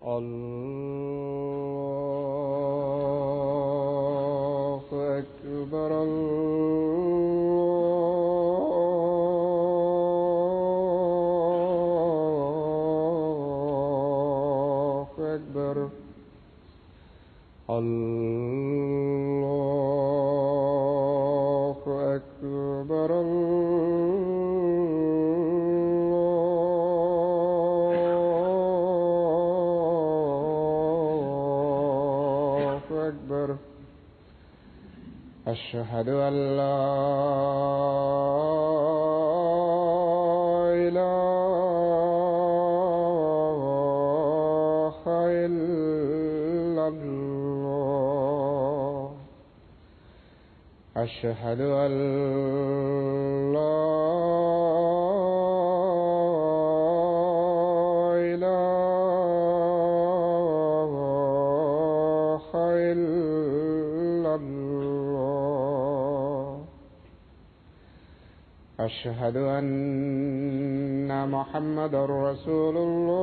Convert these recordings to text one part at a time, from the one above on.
الله أكبر الله أكبر الله أكبر الله أكبر أشهد أن لا إله إلا الله أشهد أن لا إله إلا الله أشهد أن محمدا رسول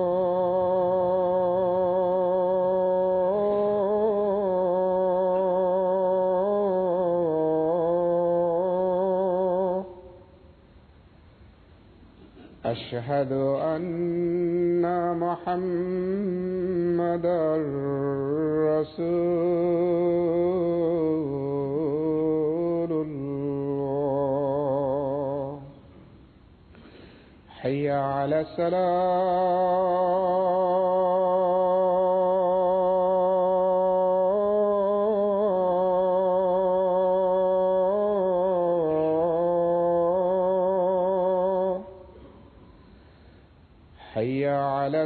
الله أشهد أن محمدا رسول الله حي على الصلاة حي على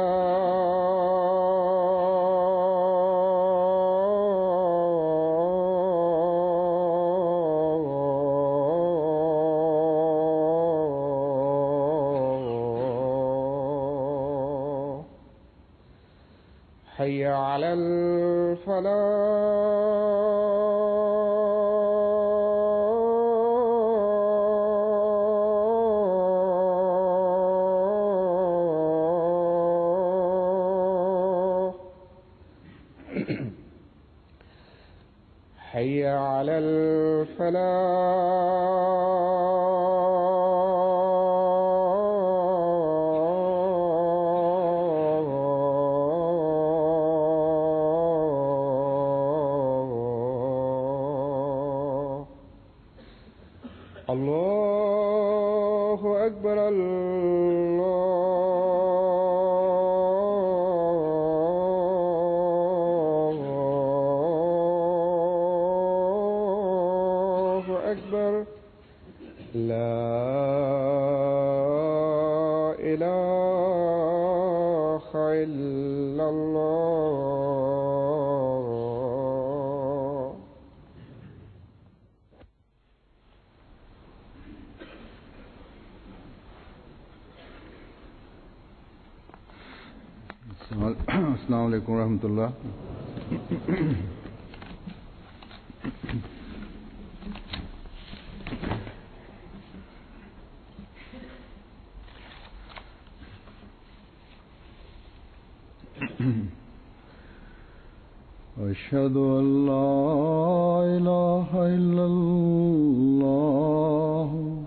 الصلاة حي على الفلاح حي على الفلاح الله أكبر الله أكبر لا إله إلا الله अस्सलाम वालेकुम रहमतुल्लाह। أشهد أن لا إله إلا الله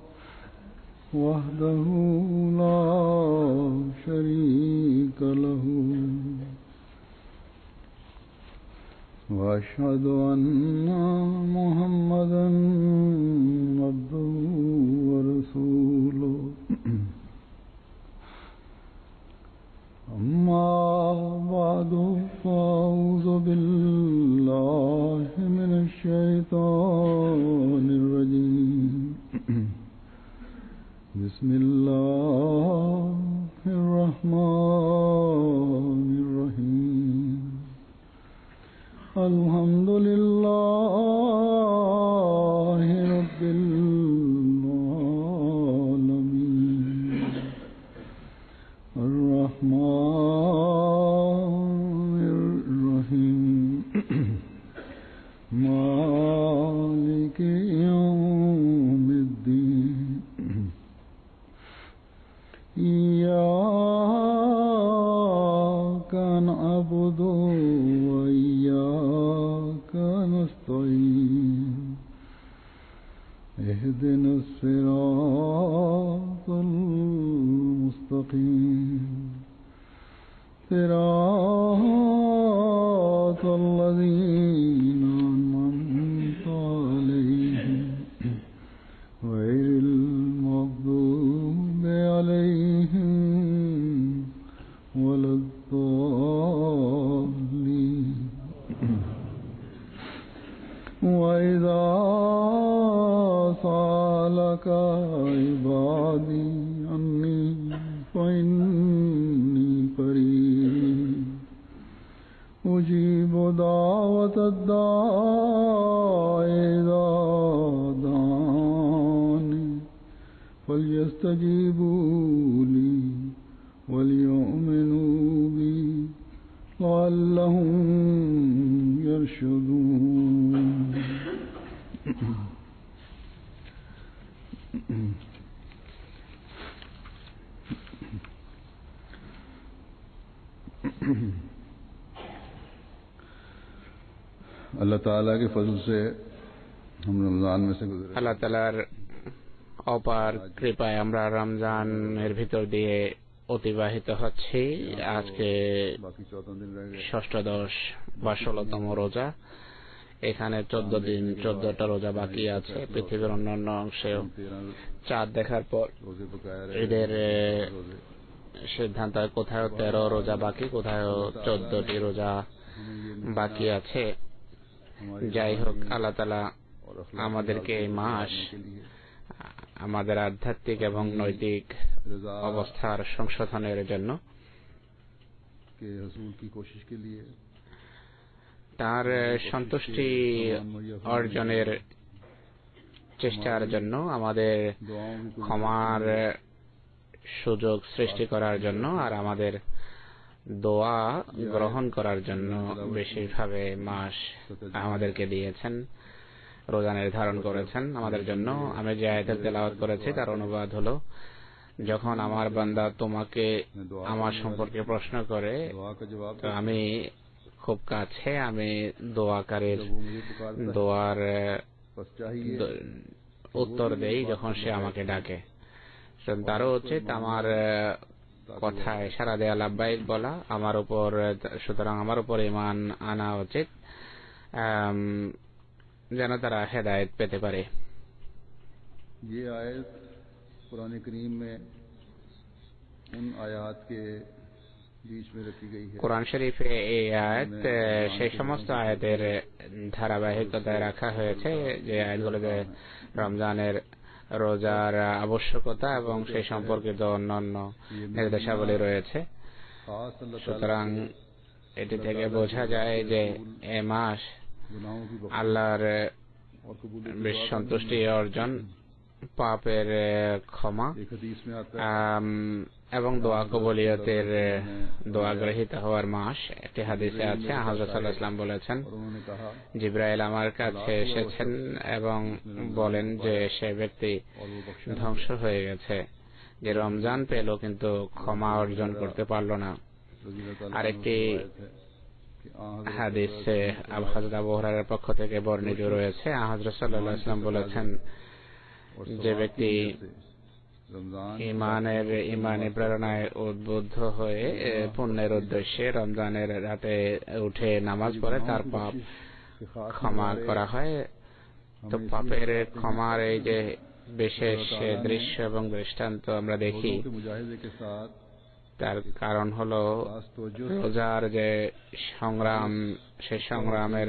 وحده لا شريك له وأشهد أن محمدا عبده ورسوله أما بعد فأعوذ بالله من الشيطان الرجيم بسم الله الرحمن الرحيم الحمد لله رب العالمين الرحمن الرحيم مالك يوم الدين إياك نعبد وإياك نستعين اهدنا الصراط المستقيم صراط الذين أنعمت عليهم غير المغضوب عليهم ولا الضالين وإذا سألك عبادي عني فإني قريب أجيب دعوة الداع إذا دعاني فليستجيبوا لي وليؤمنوا بي لعلهم يرشدون. अल्लाह ताला के फजल से हम रमजान में से गुजरे। আল্লাহ তাআলার অপার কৃপায় আমরা রমজানের ভিতর দিয়ে অতিবাহিত হচ্ছি। আজকে ষষ্ঠদশ বা 16তম রোজা। এখানে 14 দিন 14টা রোজা বাকি আছে। পৃথিবীর অন্যান্য অংশেও চাঁদ দেখার পর ঈদের সিদ্ধান্ত কোথাও 13 রোজা বাকি, কোথাও 14টি রোজা বাকি আছে। যাই হোক, আল্লাহ তাআলা আমাদেরকে এই মাস আমাদের আধ্যাত্মিক এবং নৈতিক অবস্থার সংশোধনের জন্য, তার সন্তুষ্টি অর্জনের চেষ্টার জন্য, আমাদের ক্ষমার সুযোগ সৃষ্টি করার জন্য আর আমাদের দোয়া গ্রহণ করার জন্য বিশেষভাবে মাস আমাদেরকে দিয়েছেন, রোজা নির্ধারণ করেছেন আমাদের জন্য। আমি যে আয়াতের তেলাওয়াত করেছি তার অনুবাদ হলো, যখন আমার বান্দা তোমাকে আমার সম্পর্কে প্রশ্ন করে তো আমি খুব কাছে, আমি দোয়াকারীর দোয়ার উত্তর দেই যখন সে আমাকে ডাকে। তারও উচিত আমার কথায় সাড়া দেয়া, লাব্বাইক বলা আমার উপর। সুতরাং আমার উপর ঈমান আনা উচিত যেন তারা হেদায়েত পেতে পারে। ये आयत कुरान करीम में उन आयात के बीच में रखी गई है। কুরআন শরীফে এই আয়াত সেই সমস্ত আয়াতের ধারাবাহিকতায় রাখা হয়েছে যে আয়াতগুলোতে রমজানের রোজার আবশ্যকতা এবং সেই সম্পর্কিত অন্যান্য নির্দেশাবলী রয়েছে। সুতরাং এটি থেকে বোঝা যায় যে এ মাস আল্লাহর বেশ সন্তুষ্টি অর্জন, পাপের ক্ষমা এবং দোয়া কবুলিয়তের দোয়া গ্রহীত হওয়ার মাস। একটি হাদিসে আছে, হযরত সাল্লাল্লাহু আলাইহি ওয়াসাল্লাম বলেছেন, জিবরাইল আমার কাছে এসেছেন এবং বলেন যে সে ব্যক্তি ধ্বংস হয়ে গেছে যে রমজান পেল কিন্তু ক্ষমা অর্জন করতে পারল না। আরেকটি হাদিসে হযরত আবু হুরায়রার পক্ষ থেকে বর্ণিত রয়েছে, হযরত সাল্লাল্লাহু আলাইহি ওয়াসাল্লাম বলেছেন যে ব্যক্তি ইমানে প্রেরণায় উদ্বুদ্ধ হয়ে পুণ্যের উদ্দেশ্যে রমজানের রাতে উঠে নামাজ পড়ে তার পাপ ক্ষমা করা হয়। তো পাপের ক্ষমার এই যে বিশেষ দৃশ্য এবং দৃষ্টান্ত আমরা দেখি, তার কারণ হলো রোজার যে সংগ্রাম, সে সংগ্রামের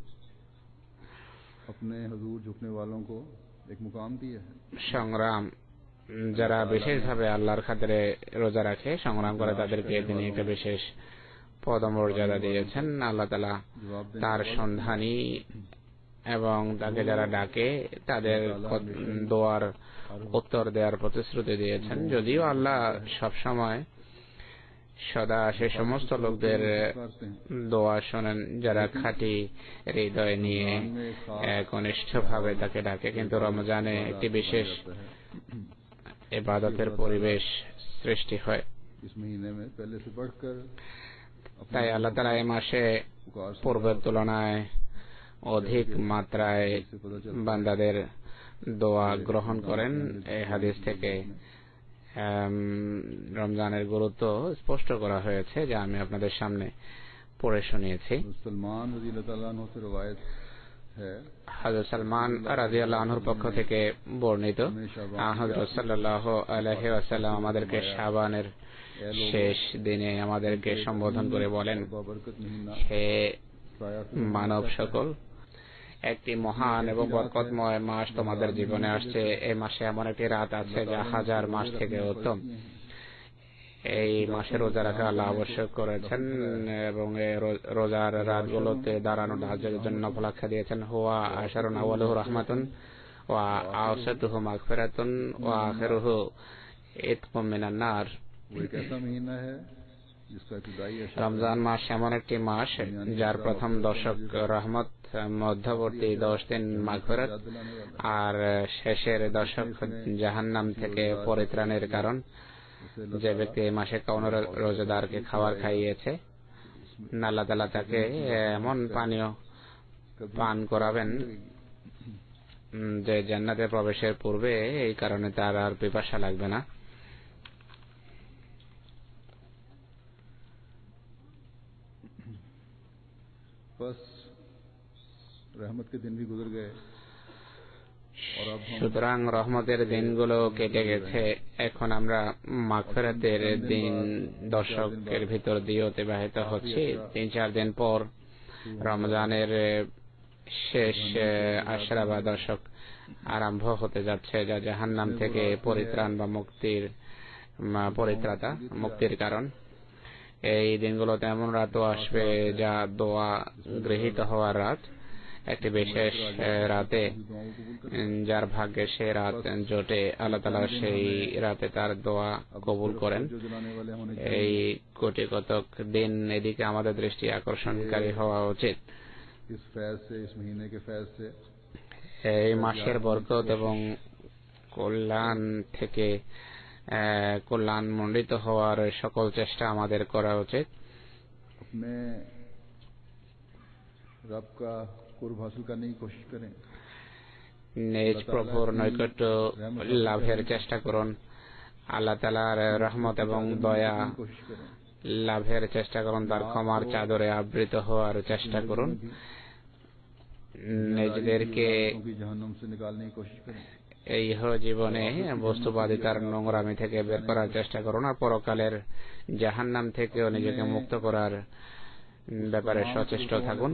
সংগ্রাম যারা বিশেষভাবে আল্লাহর খাতিরে রোজা রাখে, সংগ্রাম করে, তাদেরকে তিনি একটা বিশেষ পদমর্যাদা দিয়েছেন। আল্লাহ তাআলা তার সন্ধানী এবং তাকে যারা ডাকে তাদের দোয়ার উত্তর দেওয়ার প্রতিশ্রুতি দিয়েছেন। যদিও আল্লাহ সবসময় সদা সে সমস্ত লোকদের দোয়া শোনেন যারা খাঁটি হৃদয় নিয়ে ঘনিষ্ঠভাবে তাকে ডাকে, কিন্তু রমজানে একটি বিশেষ ইবাদতের পরিবেশ সৃষ্টি হয়। তাই আল্লাহ তাআলা এই মাসে পূর্বের তুলনায় অধিক মাত্রায় বান্দাদের দোয়া গ্রহণ করেন। এই হাদিস থেকে রমজানের গুরুত্ব স্পষ্ট করা হয়েছে, যা আমি আপনাদের সামনে পড়ে শুনিয়েছি। सलमान রাদিয়াল্লাহু তাআলা আনহু से रवायत है, হযরত সালমান রাদিয়াল্লাহু আনহুর পক্ষ থেকে বর্ণিত, হযরত সাল্লাল্লাহু আলাইহি ওয়াসাল্লাম আমাদেরকে শাবানের শেষ দিনে আমাদেরকে সম্বোধন করে বলেন, হে মানব সকল, একটি মহান এবং বরকতময় মাস তোমাদের জীবনে আসছে। এই মাসে এমন একটি রাত আছে যা হাজার মাস থেকে উত্তম। এই মাসে রোজা রাখা আল্লাহ আবশ্যক করেছেন এবং রোজার রাতগুলোতে দাঁড়ানো তাহাজ্জুদের জন্য ফলাখ্যা দিয়েছেন। হুয়া আশারুন আউয়ালুহু রাহমাতুন ওয়া আওসাতুহু মাগফিরাতুন ওয়া আখিরুহু ইতকুম মিনান নার। রমজান মাস এমন একটি মাস যার প্রথম দশক রহমত, মধ্যবর্তী 10 দিন মাগফিরাত আর শেষের দশক জাহান্নাম থেকে পরিত্রাণের কারণ। যে ব্যক্তি এই মাসে কোন রোজাদারকে খাবার খাইয়েছে, আল্লাহ তাআলা তাকে এমন পানীয় পান করাবেন যে জান্নাতে প্রবেশের পূর্বে এই কারণে তার আর পিপাসা লাগবে না। সুতরাং রহমতের দিনগুলো কেটে গেছে, এখন আমরা মাগফিরাতের দিন দশকের ভিতর দিয়ে অতিবাহিত হচ্ছে। 3-4 দিন পর রমজানের শেষ আশরা বা দশক আরম্ভ হতে যাচ্ছে, যা জাহান্নাম থেকে পরিত্রাণ বা পরিত্রাতা মুক্তির কারণ। এই দিনগুলোতে এমন রাতও আসবে যা দোয়া গৃহীত হওয়ার রাত, একটি বিশেষ রাতে যার ভাগ্যে সে রাত জোটে আল্লাহ তাআলা সেই রাতে তার দোয়া কবুল করেন। এই কোটি কতক দিন এদিকে আমাদের দৃষ্টি আকর্ষণকারী হওয়া উচিত। এই মাসের বরকত এবং কল্যাণ থেকে কল্যাণমণ্ডিত হওয়ার সকল চেষ্টা আমাদের করা উচিত। নিজ প্রভুর নৈকট্য লাভের চেষ্টা করুন, আল্লাহ তাআলার রহমত এবং দয়া লাভের চেষ্টা করুন, তার ক্ষমার চাদরে আবৃত হওয়ার চেষ্টা করুন। নিজেদেরকে এই জীবনে বস্তুবাদিতার নোংরামি থেকে বের করার চেষ্টা করুন, আর পরকালের জাহান্নাম থেকেও নিজেকে মুক্ত করার ব্যাপারে সচেষ্ট থাকুন।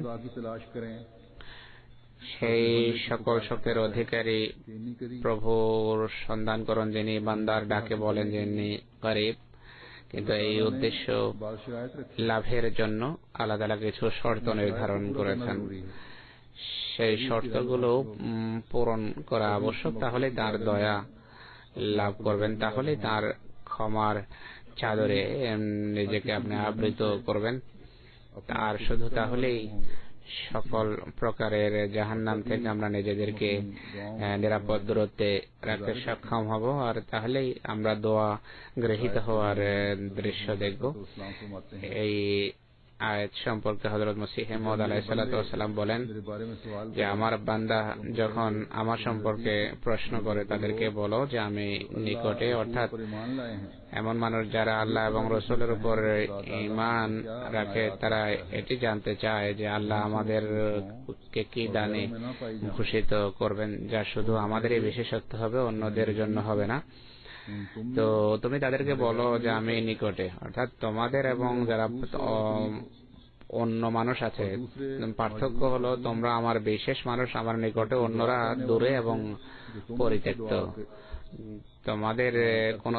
সেই সকল শক্তির অধিকারী প্রভুর সন্ধান করুন যিনি বান্দার ডাকে বলেন যিনি করিব। কিন্তু এই উদ্দেশ্য লাভের জন্য আল্লাহ তাআলা কিছু শর্ত নির্ধারণ করেছেন। সেই শর্তগুলো পূরণ করা আবশ্যক, তাহলে তার দয়া লাভ করবেন, তাহলে তার ক্ষমার চাদরে নিজেকে আপনি আবৃত করবেন, আর শুধু তাহলেই সকল প্রকারের জাহান্নাম থেকে আমরা নিজেদেরকে নিরাপদ দূরত্বে রাখতে সক্ষম হব, আর তাহলেই আমরা দোয়া গৃহীত হওয়ার দৃশ্য দেখব। এই আয়াত সম্পর্কে হযরত মসিহ মাউদ আলাইহিস সালাতু ওয়াস সালাম বলেন যে আমার বান্দা যখন আমার সম্পর্কে প্রশ্ন করে তাদেরকে বলো যে আমি নিকটে, অর্থাৎ এমন মানুষ যারা আল্লাহ এবং রাসূলের উপর ঈমান রাখে, তারা এটি জানতে চায় যে আল্লাহ আমাদেরকে কি দানে ভূষিত করবেন যা শুধু আমাদেরই বিশেষত্ব হবে, অন্যদের জন্য হবে না। তো তুমি তাদেরকে বলো যে আমি নিকটে, অর্থাৎ তোমাদের এবং যারা অন্য মানুষ আছে পার্থক্য হলো তোমরা আমার বিশেষ মানুষ, আমার নিকটে, অন্যরা দূরে এবং পরিত্যক্ত। তোমাদের কোন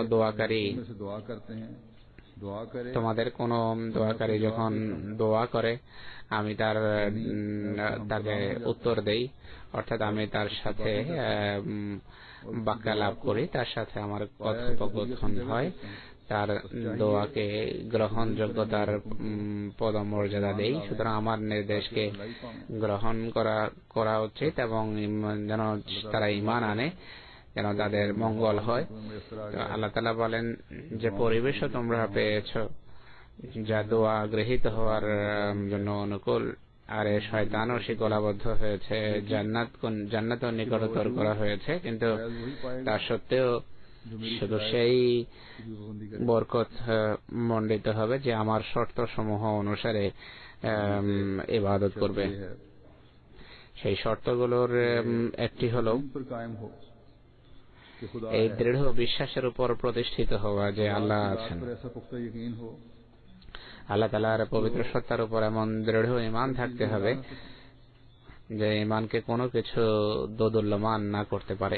দোয়াকারী যখন দোয়া করে আমি তাকে উত্তর দেই, অর্থাৎ আমি তার সাথে বাক্যালাপ করি, তার সাথে আমার কথোপকথন হয়, তার দোয়াকে গ্রহণযোগ্যতার পদমর্যাদা দেই। সুতরাং আমার নির্দেশকে গ্রহণ করা উচিত এবং যেন তারা ঈমান আনে, যেন তাদের মঙ্গল হয়। আল্লাহ তাআলা বলেন যে পরিবেশও তোমরা পেয়েছ যা দোয়া গৃহীত হওয়ার জন্য অনুকূল, আর শয়তানও শিকলাবদ্ধ হয়েছে, জান্নাতও নিকটতর করা হয়েছে, কিন্তু তা সত্ত্বেও শুধু সেই বরকত মণ্ডিত হবে যে আমার শর্ত সমূহ অনুসারে ইবাদত করবে। সেই শর্তগুলোর একটি হলো এই দৃঢ় বিশ্বাসের উপর প্রতিষ্ঠিত হওয়া যে আল্লাহ আছেন। আল্লাহ তাআলার পবিত্র সত্তার উপর এমন দৃঢ় ঈমান থাকতে হবে যে ঈমানকে কোনো কিছু দোদুল্যমান না করতে পারে।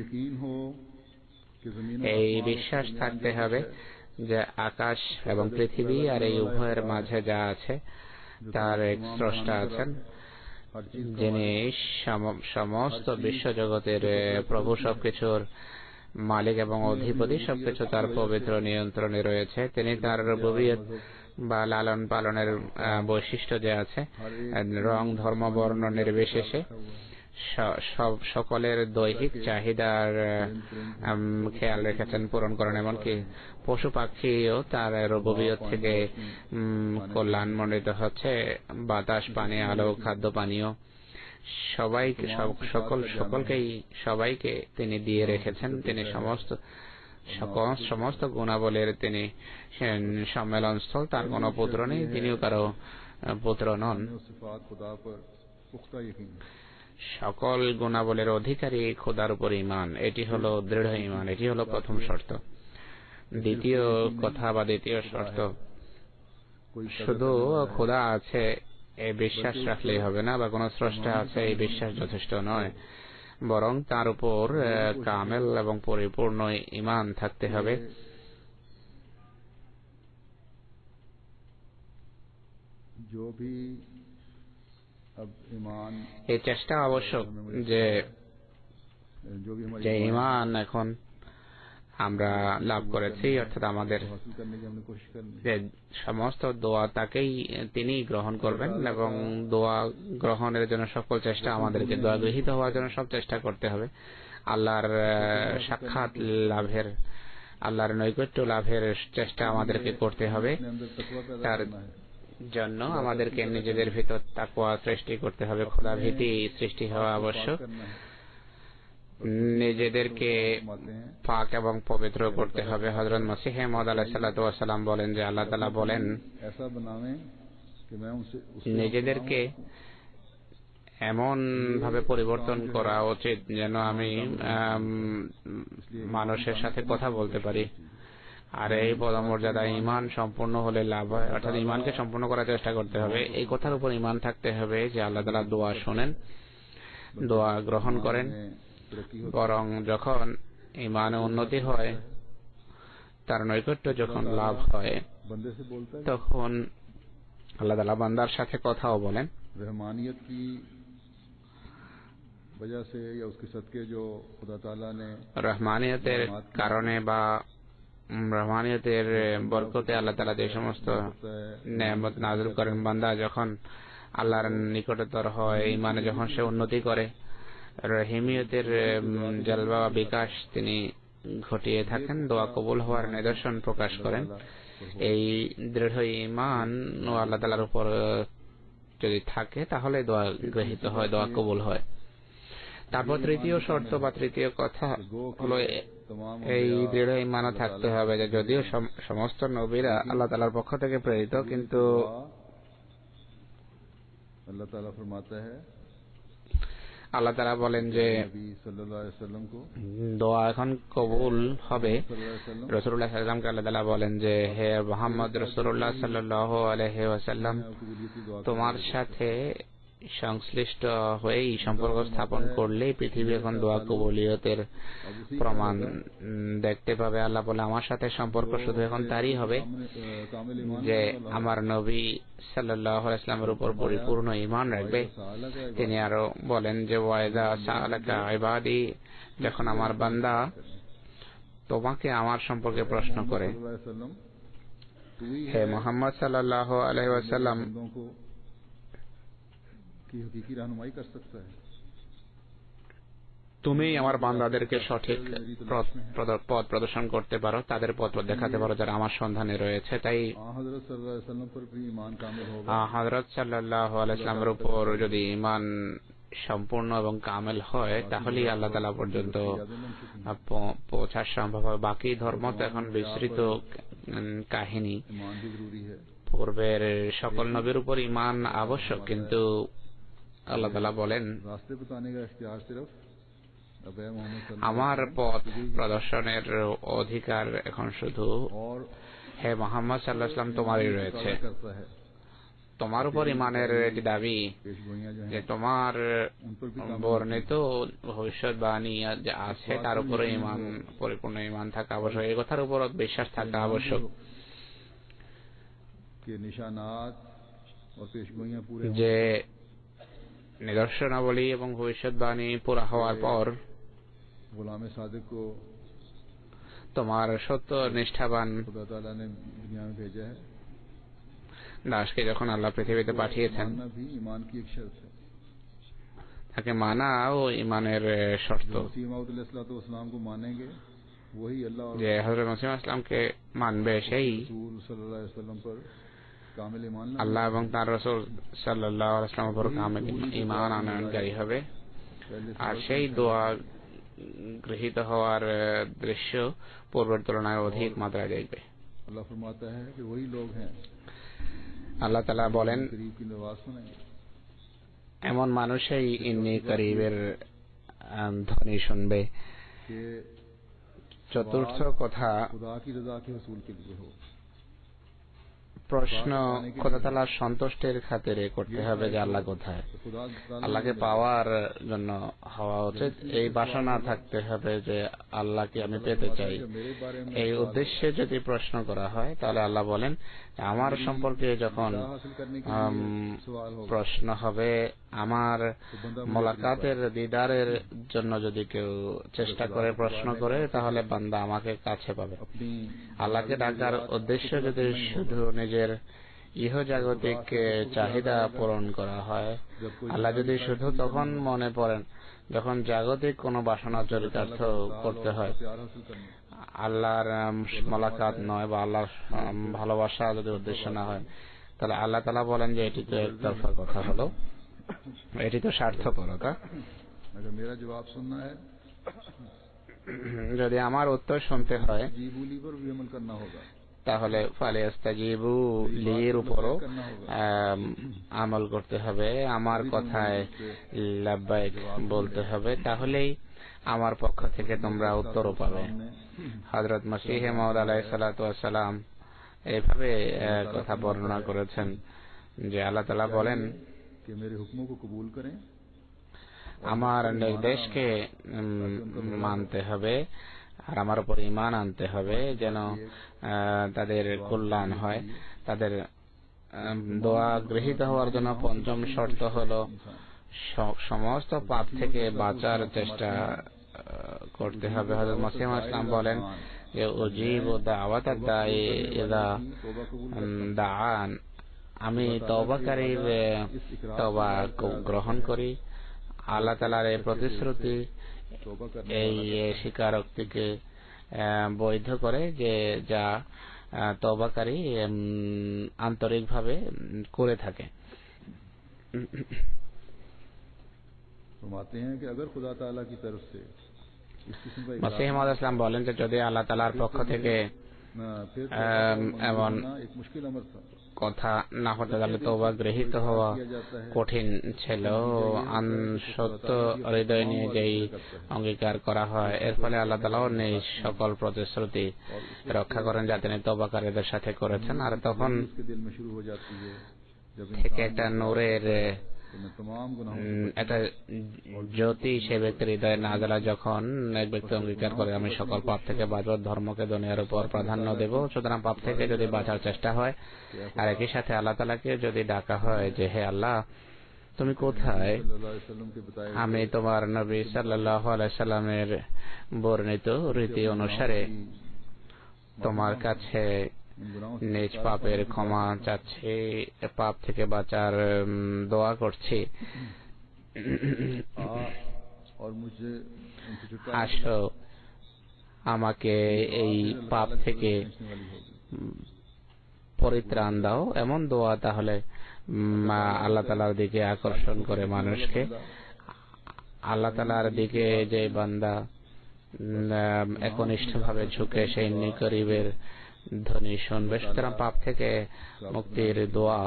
এই বিশ্বাস থাকতে হবে যে আকাশ এবং পৃথিবী আর এই উভয়ের মাঝে যা আছে তার এক স্রষ্টা আছেন, যিনি সমস্ত বিশ্বজগতের প্রভু, সবকিছুর মালিক এবং অধিপতি, সবকিছু তার পবিত্র নিয়ন্ত্রণে রয়েছে। তিনি তার রুবুবিয়ত বা লালন পালনের বৈশিষ্ট্য যে আছে, রং ধর্ম বর্ণ নির্বিশেষে সকলের দৈহিক চাহিদার খেয়াল রেখেছেন, পূরণ করেন। এমনকি পশু পাখিও তার রুবুবিয়ত থেকে কল্যাণমণ্ডিত হচ্ছে। বাতাস, পানি, আলো, খাদ্য পানীয় সবাইকে তিনি দিয়ে রেখেছেন। তিনি সমস্ত গুণাবলীর তিনি সম্মেলনস্থল, তার কোনো পুত্র নেই, তিনিও কারো পুত্র নন। সকল গুণাবলীর অধিকারী খোদার উপর ঈমান, এটি হলো দৃঢ় ঈমান, এটি হলো প্রথম শর্ত। দ্বিতীয় কথা বা দ্বিতীয় শর্ত, শুধু খোদা আছে এই বিশ্বাস রাখলেই হবে না, বা কোনো স্রষ্টা আছে এই বিশ্বাস যথেষ্ট নয়, বরং তার উপর কামেল এবং পরিপূর্ণ ঈমান থাকতে হবে। এই চেষ্টা আবশ্যক যে ঈমান এখন আমরা লাভ করেছি, অর্থাৎ আমাদের যে সমস্ত দোয়া তাকেই তিনি গ্রহণ করবেন, এবং দোয়া গ্রহণের জন্য সকল চেষ্টা আমাদেরকে, দোয়া গৃহীত হওয়ার জন্য সব চেষ্টা করতে হবে। আল্লাহর সাক্ষাৎ লাভের, আল্লাহর নৈকট্য লাভের চেষ্টা আমাদেরকে করতে হবে। তার জন্য আমাদেরকে নিজেদের ভিতর তাকওয়া সৃষ্টি করতে হবে, খোদা ভীতি সৃষ্টি হওয়া আবশ্যক। নিজেদেরকে পাক এবং পবিত্র করতে হবে। হযরত মসিহ মাউদ আলাইহিস সালাতু ওয়াস সালাম বলেন যে আল্লাহ তাআলা বলেন নিজেদেরকে এমন ভাবে পরিবর্তন করা উচিত যেন আমি মানুষের সাথে কথা বলতে পারি। আর এই পদমর্যাদা ঈমান সম্পূর্ণ হলে লাভ হয়, অর্থাৎ ঈমানকে সম্পূর্ণ করার চেষ্টা করতে হবে। এই কথার উপর ঈমান থাকতে হবে যে আল্লাহ তাআলা দোয়া শোনেন, দোয়া গ্রহণ করেন, বরং যখন ঈমানে উন্নতি হয়, তার নৈকট্য যখন লাভ হয়, তখন আল্লাহ তাআলা বান্দার সাথে কথাও বলেন। রহমানিয়তের কারণে বা রহমানিয়তের বরকতে আল্লাহ তাআলা যে সমস্ত নেয়ামত নাযিল করেন, বান্দা যখন আল্লাহর নিকটতর হয়, ঈমানে যখন সে উন্নতি করে, রহিমিয়তের জলবা বা বিকাশ তিনি ঘটিয়ে থাকেন, দোয়া কবুল হওয়ার নিদর্শন প্রকাশ করেন। এই দৃঢ় ঈমান ও আল্লাহ তাআলার উপর যদি থাকে, তাহলে দোয়া গৃহীত হয়, দোয়া কবুল হয়। তারপর তৃতীয় শর্ত বা তৃতীয় কথা হলো এই দৃঢ় ঈমানও থাকতে হবে যে যদিও সমস্ত নবীরা আল্লাহ তাআলার পক্ষ থেকে প্রেরিত, কিন্তু আল্লাহ তাআলা বলেন যে দোয়া এখন কবুল হবে। রাসূলুল্লাহ সাল্লাল্লাহু আলাইহি ওয়াসাল্লামকে আল্লাহ তাআলা বলেন যে হে মুহাম্মদ রাসূলুল্লাহ সাল্লাল্লাহু আলাইহি ওয়াসাল্লাম, তোমার সাথে সংশ্লিষ্ট হয়ে সম্পর্ক স্থাপন করলেই পৃথিবী এখন দোয়া কবুলিয়তের প্রমাণ দেখতে পাবে। আল্লাহ বলে আমার সাথে সম্পর্ক শুধু এখন তারই হবে যে আমার নবী সাল্লাল্লাহু আলাইহি ওয়াসাল্লামের উপর পরিপূর্ণ ঈমান রাখবে। তিনি আরো বলেন যে ওয়াইদা সাআলাকা ইবাদি, যখন আমার বান্দা তোমাকে আমার সম্পর্কে প্রশ্ন করে, হে মুহাম্মদ সাল্লাল্লাহু আলাইহি ওয়াসাল্লাম, की हकीकी रहनुमाई कर सकता है। তুমি আমার বান্দাদেরকে সঠিক পথ প্রদর্শন করতে পারো, তাদের পথ দেখাতে পারো যারা আমার সন্ধানে রয়েছে। তাই হযরত সাল্লাল্লাহু আলাইহি ওয়াসাল্লামের উপর যদি ঈমান সম্পূর্ণ এবং কামেল হয় তাহলেই আল্লাহ তাআলা পর্যন্ত পৌঁছা সম্ভব হবে। বাকি ধর্ম তো এখন বিস্তৃত কাহিনী। পূর্বের সকল নবীর উপর ঈমান আবশ্যক, কিন্তু আল্লাহ তাআলা বলেন আমার পথ প্রদর্শনের অধিকার এখন শুধু হে মুহাম্মদ সাল্লাল্লাহু আলাইহি ওয়াসাল্লাম তোমারই রয়েছে। তোমার উপর ঈমানের এটি দাবি যে তোমার বর্ণিত ভবিষ্যৎবাণী যা আছে তার উপরে ঈমান, পরিপূর্ণ ঈমান থাকা আবশ্যক। এই কথার উপর বিশ্বাস থাকা আবশ্যক যে নিদর্শনাবলী এবং ভবিষ্যৎবাণী পুরা হওয়ার পর তোমার সত্য নিষ্ঠাবান দাসকে যখন আল্লাহ পৃথিবীতে পাঠিয়েছেন তাকে মানা ও ঈমানের শর্ত। যে হযরত মুসা ইসলামকে মানবে সেই আল্লাহ এবং তার রাসূল সাল্লাল্লাহু আলাইহি ওয়াসাল্লামের উপর কামেল ঈমান আনয়নকারী হবে। আর সেই দোয়া গৃহীত হওয়ার দৃশ্য পূর্বের তুলনায় অধিক মাত্রায় দেখবে। আল্লাহ তাআলা বলেন এমন মানুষই ইন্নী করিবের ধ্বনি শুনবে। চতুর্থ কথা, প্রশ্ন খোদা তাআলার সন্তুষ্টির খাতিরে করতে হবে যে আল্লাহ কোথায়। আল্লাহকে পাওয়ার জন্য হওয়া উচিত, এই বাসনা থাকতে হবে যে আল্লাহকে আমি পেতে চাই। এই উদ্দেশ্যে যদি প্রশ্ন করা হয় তাহলে আল্লাহ বলেন আমার সম্পর্কে যখন প্রশ্ন হবে, আমার মোলাকাতের দিদারের জন্য যদি কেউ চেষ্টা করে প্রশ্ন করে তাহলে বান্দা আমাকে কাছে পাবে। আল্লাহকে ডাকার উদ্দেশ্য যদি শুধু নিজের ইহজাগতিক চাহিদা পূরণ করা হয়, আল্লাহ যদি শুধু তখন মনে পড়েন যখন জাগতিক কোনো বাসনা চরিতার্থ করতে হয়, আল্লাহর মোলাকাত নয় বা আল্লাহর ভালোবাসা যদি উদ্দেশ্য না হয়, তাহলে আল্লাহ তাআলা বলেন যে এটি তো একতরফা কথা হলো, এটি তো স্বার্থপরতা। যদি আমার উত্তর শুনতে হয় তাহলে ফালিয়াস্তাজিবু লির উপরও আমল করতে হবে, আমার কথায় লাব্বাইক বলতে হবে, তাহলেই আমার পক্ষ থেকে তোমরা উত্তরও পাবে। হযরত মসিহ মাউদ আলাইহিস সালাতু ওয়াস সালাম এইভাবে কথা বর্ণনা করেছেন যে আল্লাহ তাআলা বলেন আমার নির্দেশকে মানতে হবে আর আমার উপর ঈমান আনতে হবে যেন তাদের কল্যাণ হয়। তাদের দোয়া গৃহীত হওয়ার জন্য পঞ্চম শর্ত হলো সমস্ত পাপ থেকে বাঁচার চেষ্টা করতে হবে। হযরত মসিহ ইসলাম বলেন যে উজিবু দাওয়াতাদ দাঈ ইযা দাআন, আমি তওবাকারীর তওবা গ্রহণ করি। আল্লাহ তাআলার এই প্রতিশ্রুতি এই স্বীকারোক্তিকে বৈধ করে যে যা তওবাকারী আন্তরিকভাবে করে থাকে। মসিহ মাউদ ইসলাম বলেন যে যদি আল্লাহ তাআলার পক্ষ থেকে এমন কথা না হতে তাহলে তওবা গৃহীত হওয়া কঠিন ছিল। সত্য হৃদয় নিয়ে যেই অঙ্গীকার করা হয় এর ফলে আল্লাহ তাআলাও নিজ সকল প্রতিশ্রুতি রক্ষা করেন যা তিনি তওবাকারীদের সাথে করেছেন। আর তখন থেকে একটা নূরের একটা জ্যোতি সে ব্যক্তির হৃদয়ে না জ্বলা। যখন এক ব্যক্তি অঙ্গীকার করে আমি সকল পাপ থেকে বাঁচব, ধর্মকে দুনিয়ার উপর প্রাধান্য দেব, সুতরাং পাপ থেকে যদি বাঁচার চেষ্টা হয় আর একই সাথে আল্লাহ তাআলাকে যদি ডাকা হয় যে হে আল্লাহ তুমি কোথায়, আমি তোমার নবী সাল্লাল্লাহু আলাইহি সাল্লামের বর্ণিত রীতি অনুসারে তোমার কাছে নিজ পাপের ক্ষমা চাচ্ছি, পাপ থেকে বাঁচার দোয়া করছি। और मुझे उनसे छुटकारा আসো আমাকে এই পাপ থেকে পরিত্রাণ দাও, এমন দোয়া তাহলে আল্লাহ তাআলার দিকে আকর্ষণ করে মানুষকে। আল্লাহ তাআলার দিকে যে বান্দা একনিষ্ঠভাবে ঝুঁকে সেই নিকরিবের ধ্বনি শুনবে। সুতরাং পাপ থেকে মুক্তির দোয়া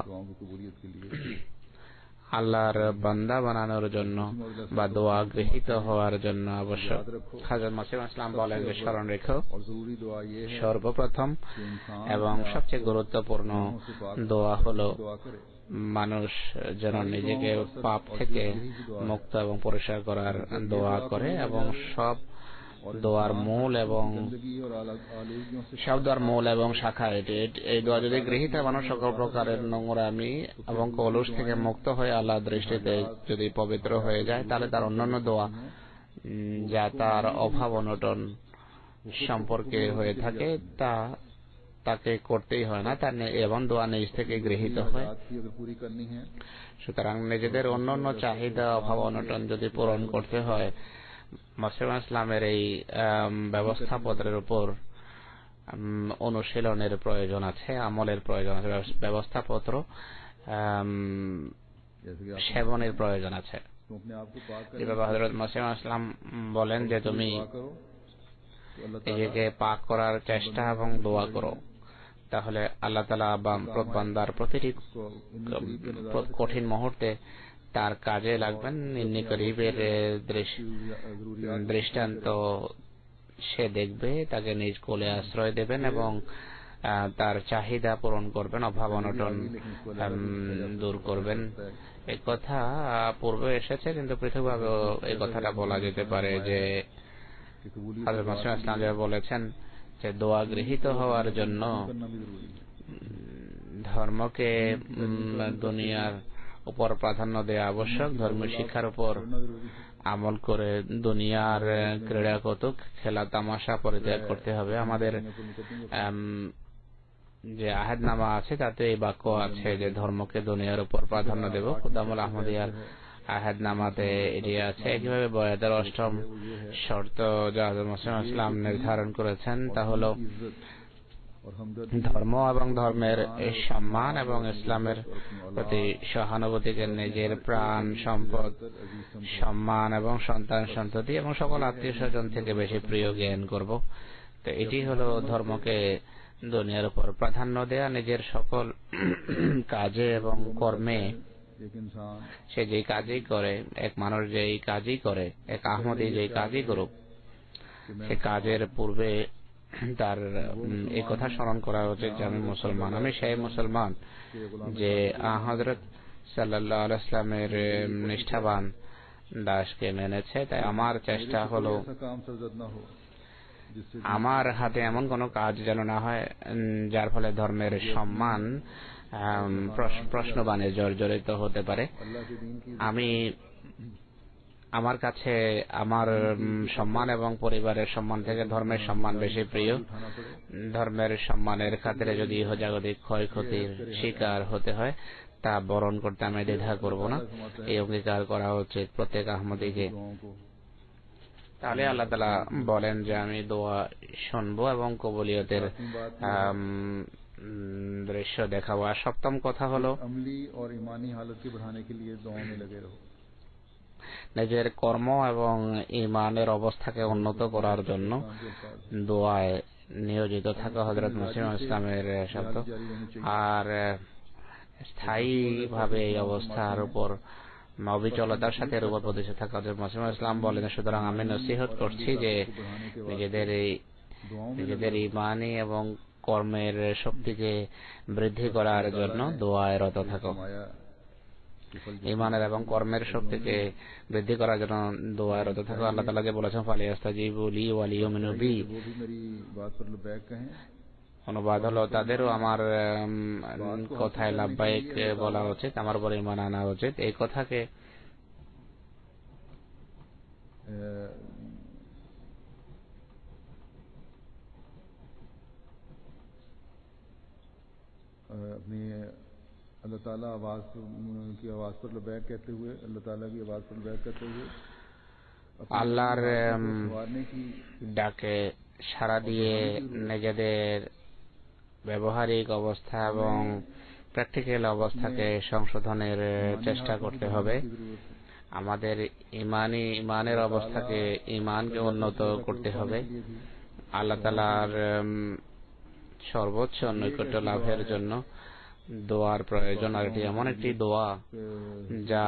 আল্লাহর বান্দা বানানোর জন্য বা দোয়া গৃহীত হওয়ার জন্য আবশ্যক। হযরত মাসিহ ইসলাম বলেন যে স্মরণ রেখো, সর্বপ্রথম এবং সবচেয়ে গুরুত্বপূর্ণ দোয়া হলো মানুষ যেন নিজেকে পাপ থেকে মুক্ত এবং পরিষ্কার করার দোয়া করে, এবং সব দোয়ার মূল এবং শাখা এটি। এই দোয়া যদি গৃহীত মানুষ সকল প্রকারের নোংরামি এবং কলুষ থেকে মুক্ত হয়ে আল্লাহর দৃষ্টিতে যদি পবিত্র হয়ে যায়, তাহলে তার অন্যান্য দোয়া যা তার অভাব অনটন সম্পর্কে হয়ে থাকে তা তাকে করতেই হয় না, তার এবং দোয়া নিজ থেকে গৃহীত হয়। সুতরাং নিজেদের অন্যান্য চাহিদা অভাব অনটন যদি পূরণ করতে হয়, মাসিহ ইসলামের এই ব্যবস্থাপত্রের উপর অনুশীলনের প্রয়োজন আছে, আমলের প্রয়োজন আছে, ব্যবস্থাপত্র সেবনের প্রয়োজন আছে। যেভাবে হযরত মাসিহ ইসলাম বলেন যে তুমি নিজেকে পাক করার চেষ্টা এবং দোয়া করো, তাহলে আল্লাহ তাআলা বান্দার প্রতিটি কঠিন মুহূর্তে তার কাজে লাগবেন। নিকরিবের দৃষ্টান্ত সে দেখবে, তাকে নিজ কোলে আশ্রয় দেবেন এবং তার চাহিদা পূরণ করবেন, অভাব অনটন দূর করবেন। এই কথা পূর্বে এসেছে, কিন্তু পৃথকভাবে এই কথাটা বলা যেতে পারে যে হযরত মাসিহ ইসলাম বলেছেন যে দোয়া গৃহীত হওয়ার জন্য ধর্মকে দুনিয়ার উপর প্রাধান্য দেওয়া আবশ্যক। ধর্মীয় শিক্ষার উপর আমল করে দুনিয়ার ক্রীড়া কৌতুক খেলা তামাশা পরিত্যাগ করতে হবে। আমাদের যে আহেদনামা আছে তাতে এই বাক্য আছে যে ধর্মকে দুনিয়ার উপর প্রাধান্য দেব। খুদামুল আহমদিয়ার আহেদনামাতে এটি আছে। একইভাবে বয়াতের অষ্টম শর্ত যা হযরত মাসিহ ইসলাম নির্ধারণ করেছেন তা হল ধর্ম এবং ধর্মের সম্মান এবং ইসলামের প্রতি সহানুভূতিকে নিজের প্রাণ সম্পদ সম্মান এবং সন্তান সন্ততি এবং সকল আত্মীয় স্বজন থেকে বেশি প্রিয় জ্ঞান করব। তো এটি হলো ধর্মকে দুনিয়ার উপর প্রাধান্য দেয়া। নিজের সকল কাজে এবং কর্মে সে যে কাজই করে, এক মানুষ যেই কাজই করে, এক আহমদী যেই কাজই করুক, সে কাজের পূর্বে তার এই কথা স্মরণ করা উচিত যে আমি মুসলমান, আমি সেই মুসলমান যে হযরত সাল্লাল্লাহু আলাইহি ওয়াসাল্লামের নিষ্ঠাবান দাসকে মেনেছে। তাই আমার চেষ্টা হলো আমার হাতে এমন কোনো কাজ যেন না হয় যার ফলে ধর্মের সম্মান প্রশ্নবাণে জর্জরিত হতে পারে। আমি আমার কাছে আমার সম্মান এবং পরিবারের সম্মান থেকে ধর্মের সম্মান বেশি প্রিয়। ধর্মের সম্মানের খাতিরে যদি ইহজাগতিক ক্ষয়ক্ষতির শিকার হতে হয় তা বরণ করতে আমি দ্বিধা করব না। এই অঙ্গীকার করা উচিত প্রত্যেক আহমদীকে। তাহলে আল্লাহ তাআলা বলেন যে আমি দোয়া শুনবো এবং কবুলিয়তের দৃশ্য দেখাবো। আর সপ্তম কথা হলো নিজের কর্ম এবং ঈমানের অবস্থাকে উন্নত করার জন্য দোয়ায় নিয়োজিত থাকা হযরত মাসিহ ইসলামের শব্দ। আর স্থায়ীভাবে এই অবস্থার উপর অবিচলতার সাথে এর উপর প্রতিষ্ঠিত থাকা হযরত মাসিহ ইসলাম বলেন, সুতরাং আমি নসিহত করছি যে নিজেদের ঈমানি এবং কর্মের শক্তিকে বৃদ্ধি করার জন্য দোয়ায় রত থাকো। ঈমানের এবং কর্মের শক্তিকে বৃদ্ধি করার জন্য দোয়ায় রত থাকো। আল্লাহ তাআলা যে বলেছেন ফালিয়াস্তাজিবু লি ওয়া লিউমিনু বি, অনুবাদ হলো তাদেরও আমার কথায় লাব্বাইক বলা উচিত, আমার উপর ঈমান আনা উচিত। এই কথাকে अपनी अल्लाह ताला आवाज़ की आवाज़ पर लबैक कहते हुए, अल्लाह ताला की आवाज़ पर लबैक कहते हुए আল্লাহর ডাকে সাড়া দিয়ে নিজেদের ব্যবহারিক অবস্থা এবং প্র্যাকটিক্যাল অবস্থাকে সংশোধনের চেষ্টা করতে হবে। আমাদের ইমানের অবস্থাকে ইমানকে উন্নত করতে হবে। আল্লাহ তাআলার সর্বোচ্চ নৈকট্য লাভের জন্য দোয়ার প্রয়োজন, আর এটি এমন একটি দোয়া যা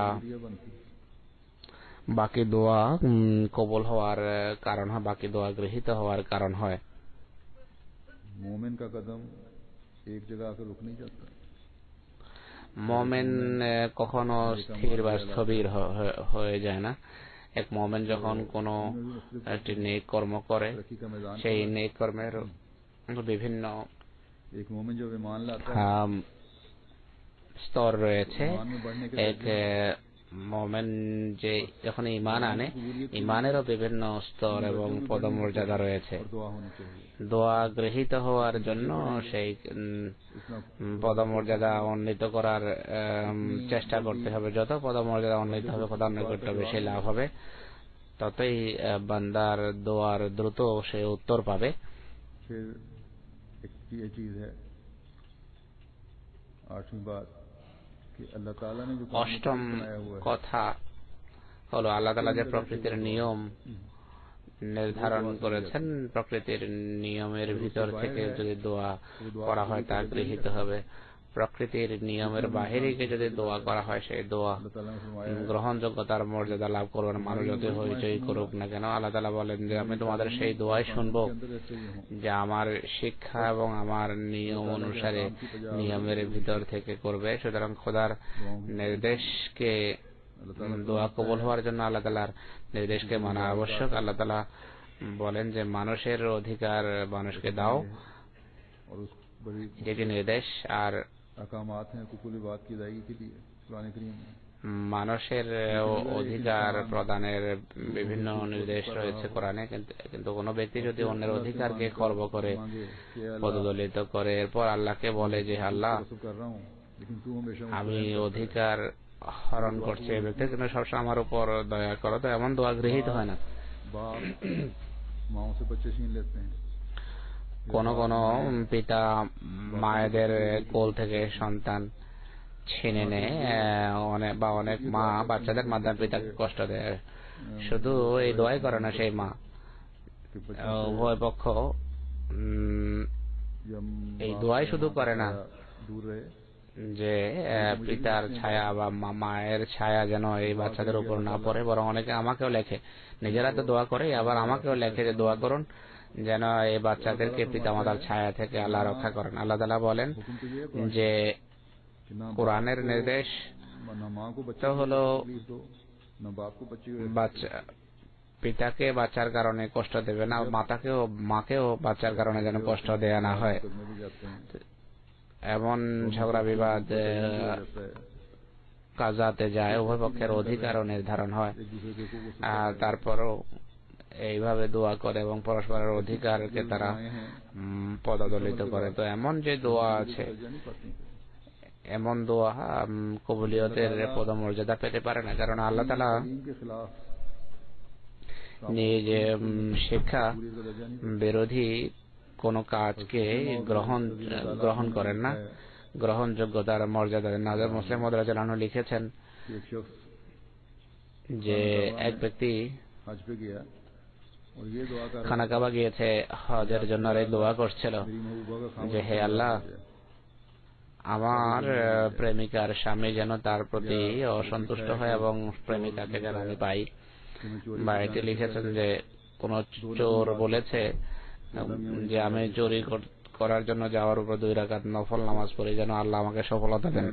বাকি দোয়া কবুল হওয়ার কারণ হয়, বাকি দোয়া গৃহীত হওয়ার কারণ হয়। मोमिन का कदम एक जगह आकर रुक नहीं जाता। মোমেন কখনো স্থির বা স্থবির হয়ে যায় না। এক মোমেন যখন কোনো একটি নেক কর্ম করে, সেই নেক কর্মের বিভিন্ন স্তর রয়েছে। এক মোমেন যে যখন ঈমান আনে, ঈমানেরও বিভিন্ন স্তর এবং পদমর্যাদা রয়েছে। দোয়া গৃহীত হওয়ার জন্য সেই পদমর্যাদা উন্নীত করার চেষ্টা করতে হবে। যত পদমর্যাদা উন্নীত হবে, খোদার নৈকট্য বেশি লাভ হবে, ততই বান্দার দোয়ার দ্রুত সে উত্তর পাবে। অষ্টম কথা হলো আল্লাহ তাআলা যে প্রকৃতির নিয়ম নির্ধারণ করেছেন, প্রকৃতির নিয়মের ভিতর থেকে যদি দোয়া করা হয় তা গৃহীত হবে। প্রকৃতির নিয়মের বাহিরে যদি দোয়া করা হয়, সেই দোয়া গ্রহণযোগ্যতার মর্যাদা লাভ করবে না, মানুষ যত হইচই করুক না কেন। আল্লাহ তাআলা বলেন যে আমি তোমাদের সেই দোয়াই শুনবো যে আমার শিক্ষা এবং আমার নিয়ম অনুসারে নিয়মের ভিতর থেকে করবে। সুতরাং খোদার নির্দেশকে, দোয়া কবুল হওয়ার জন্য আল্লাহ তাআলার নির্দেশকে মানা আবশ্যক। আল্লাহ তাআলা বলেন যে মানুষের অধিকার মানুষকে দাও, যেটি নির্দেশ। আর মানুষের অধিকার প্রদানের বিভিন্ন নির্দেশ রয়েছে কোরআনে, কিন্তু কোনো ব্যক্তি যদি অন্যের অধিকারকে খর্ব করে, পদদলিত করে, এরপর আল্লাহকে বলে যে আল্লাহ আমি অধিকার হরণ করছি এই ব্যক্তি, কিন্তু সবসময় আমার উপর দয়া করো, তো এমন দোয়া গৃহীত হয় না। কোন কোন পিতা মায়েদের কোল থেকে সন্তান ছিনে নেয়, বা অনেক মা বাচ্চাদের মাতা পিতাকে কষ্ট দেয়, শুধু এই দোয়াই করে না সেই মা। উভয় পক্ষ এই দোয়াই শুধু করে না যে পিতার ছায়া বা মায়ের ছায়া যেন এই বাচ্চাদের উপর না পড়ে, বরং অনেকে আমাকেও লেখে, নিজেরা তো দোয়া করে, আবার আমাকেও লেখে যে দোয়া করুন যেন এই বাচ্চাদেরকে পিতামাতার ছায়া থেকে আল্লাহ রক্ষা করেন। আল্লাহ তাআলা বলেন যে কোরআনের নির্দেশ তো হলো পিতাকে বাচ্চার কারণে কষ্ট দেবে না, মাকেও বাচ্চার কারণে যেন কষ্ট দেয়া না হয়। এমন ঝগড়া বিবাদ কাজাতে যায়, উভয় পক্ষের অধিকারও নির্ধারণ হয়, তারপরও এইভাবে দোয়া করে এবং পরস্পরের অধিকারকে তারা পদদলিত করে। তো এমন যে দোয়া আছে, এমন দোয়া কবুলিয়তের পদমর্যাদা পেতে পারে না, কারণ আল্লাহ তাআলা নিজে শিক্ষা বিরোধী কোন কাজকে গ্রহণ করেন না, গ্রহণযোগ্যতার মর্যাদা দেন না। মুসলিম রাদিয়াল্লাহু আনহু লিখেছেন যে এক ব্যক্তি খানা কাবা গিয়েছে হজের জন্য, আর এই দোয়া করছিল যে হে আল্লাহ, আমার প্রেমিকার স্বামী যেন তার প্রতি অসন্তুষ্ট হয় এবং প্রেমিকাকে যেন আমি পাই। বা এটি লিখেছেন যে কোন চোর বলেছে যে আমি চুরি করার জন্য যাওয়ার উপর 2 রাকাত নফল নামাজ পড়ি, যেন আল্লাহ আমাকে সফলতা দেন।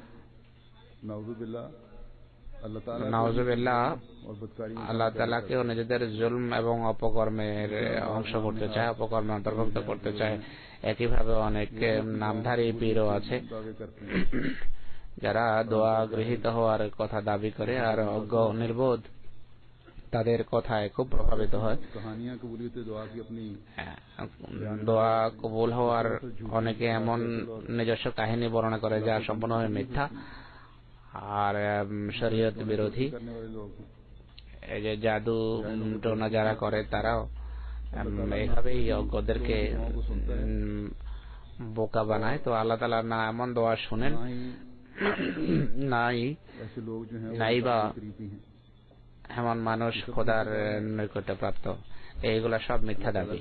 নাউজুবিল্লাহ, আল্লাহ তাআলা কেও নিজেদের জুলম এবং অপকর্মের অংশ করতে চায়, অপকর্মে অন্তর্ভুক্ত করতে চায়। একইভাবে অনেক নামধারী পীরও আছে যারা দোয়া গৃহীত হওয়ার কথা দাবি করে, আর অজ্ঞ নির্বোধ তাদের কথায় খুব প্রভাবিত হয়। দোয়া কবুল হওয়ার অনেকে এমন নিজস্ব কাহিনী বর্ণনা করে যা সম্পূর্ণভাবে মিথ্যা আর শরীয়ত বিরোধী। এই যে জাদু টোনা যারা করে তারাও এইভাবেই অজ্ঞদেরকে বোকা বানায়। তো আল্লাহ তাআলা না এমন দোয়া শুনেন, নাই বা এমন মানুষ খোদার নৈকট্য প্রাপ্ত। এইগুলা সব মিথ্যা দাবি।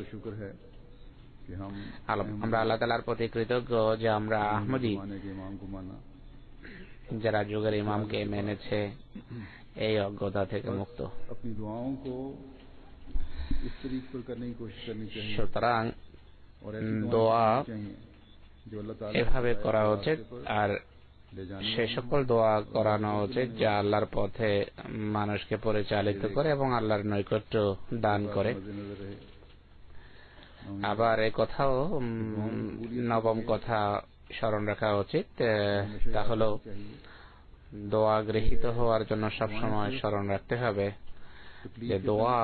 আমরা আল্লাহ তাআলার প্রতি কৃতজ্ঞ যে আমরা আহমদী যারা যুগের ইমামকে মেনেছে এই অজ্ঞতা থেকে মুক্ত। সুতরাং দোয়া এভাবে করা উচিত, আর সে সকল দোয়া করানো উচিত যা আল্লাহর পথে মানুষকে পরিচালিত করে এবং আল্লাহর নৈকট্য দান করে। আবার এই কথাও নবম কথা স্মরণ রাখা উচিত, তা হলো দোয়া গৃহীত হওয়ার জন্য সবসময় স্মরণ রাখতে হবে যে দোয়া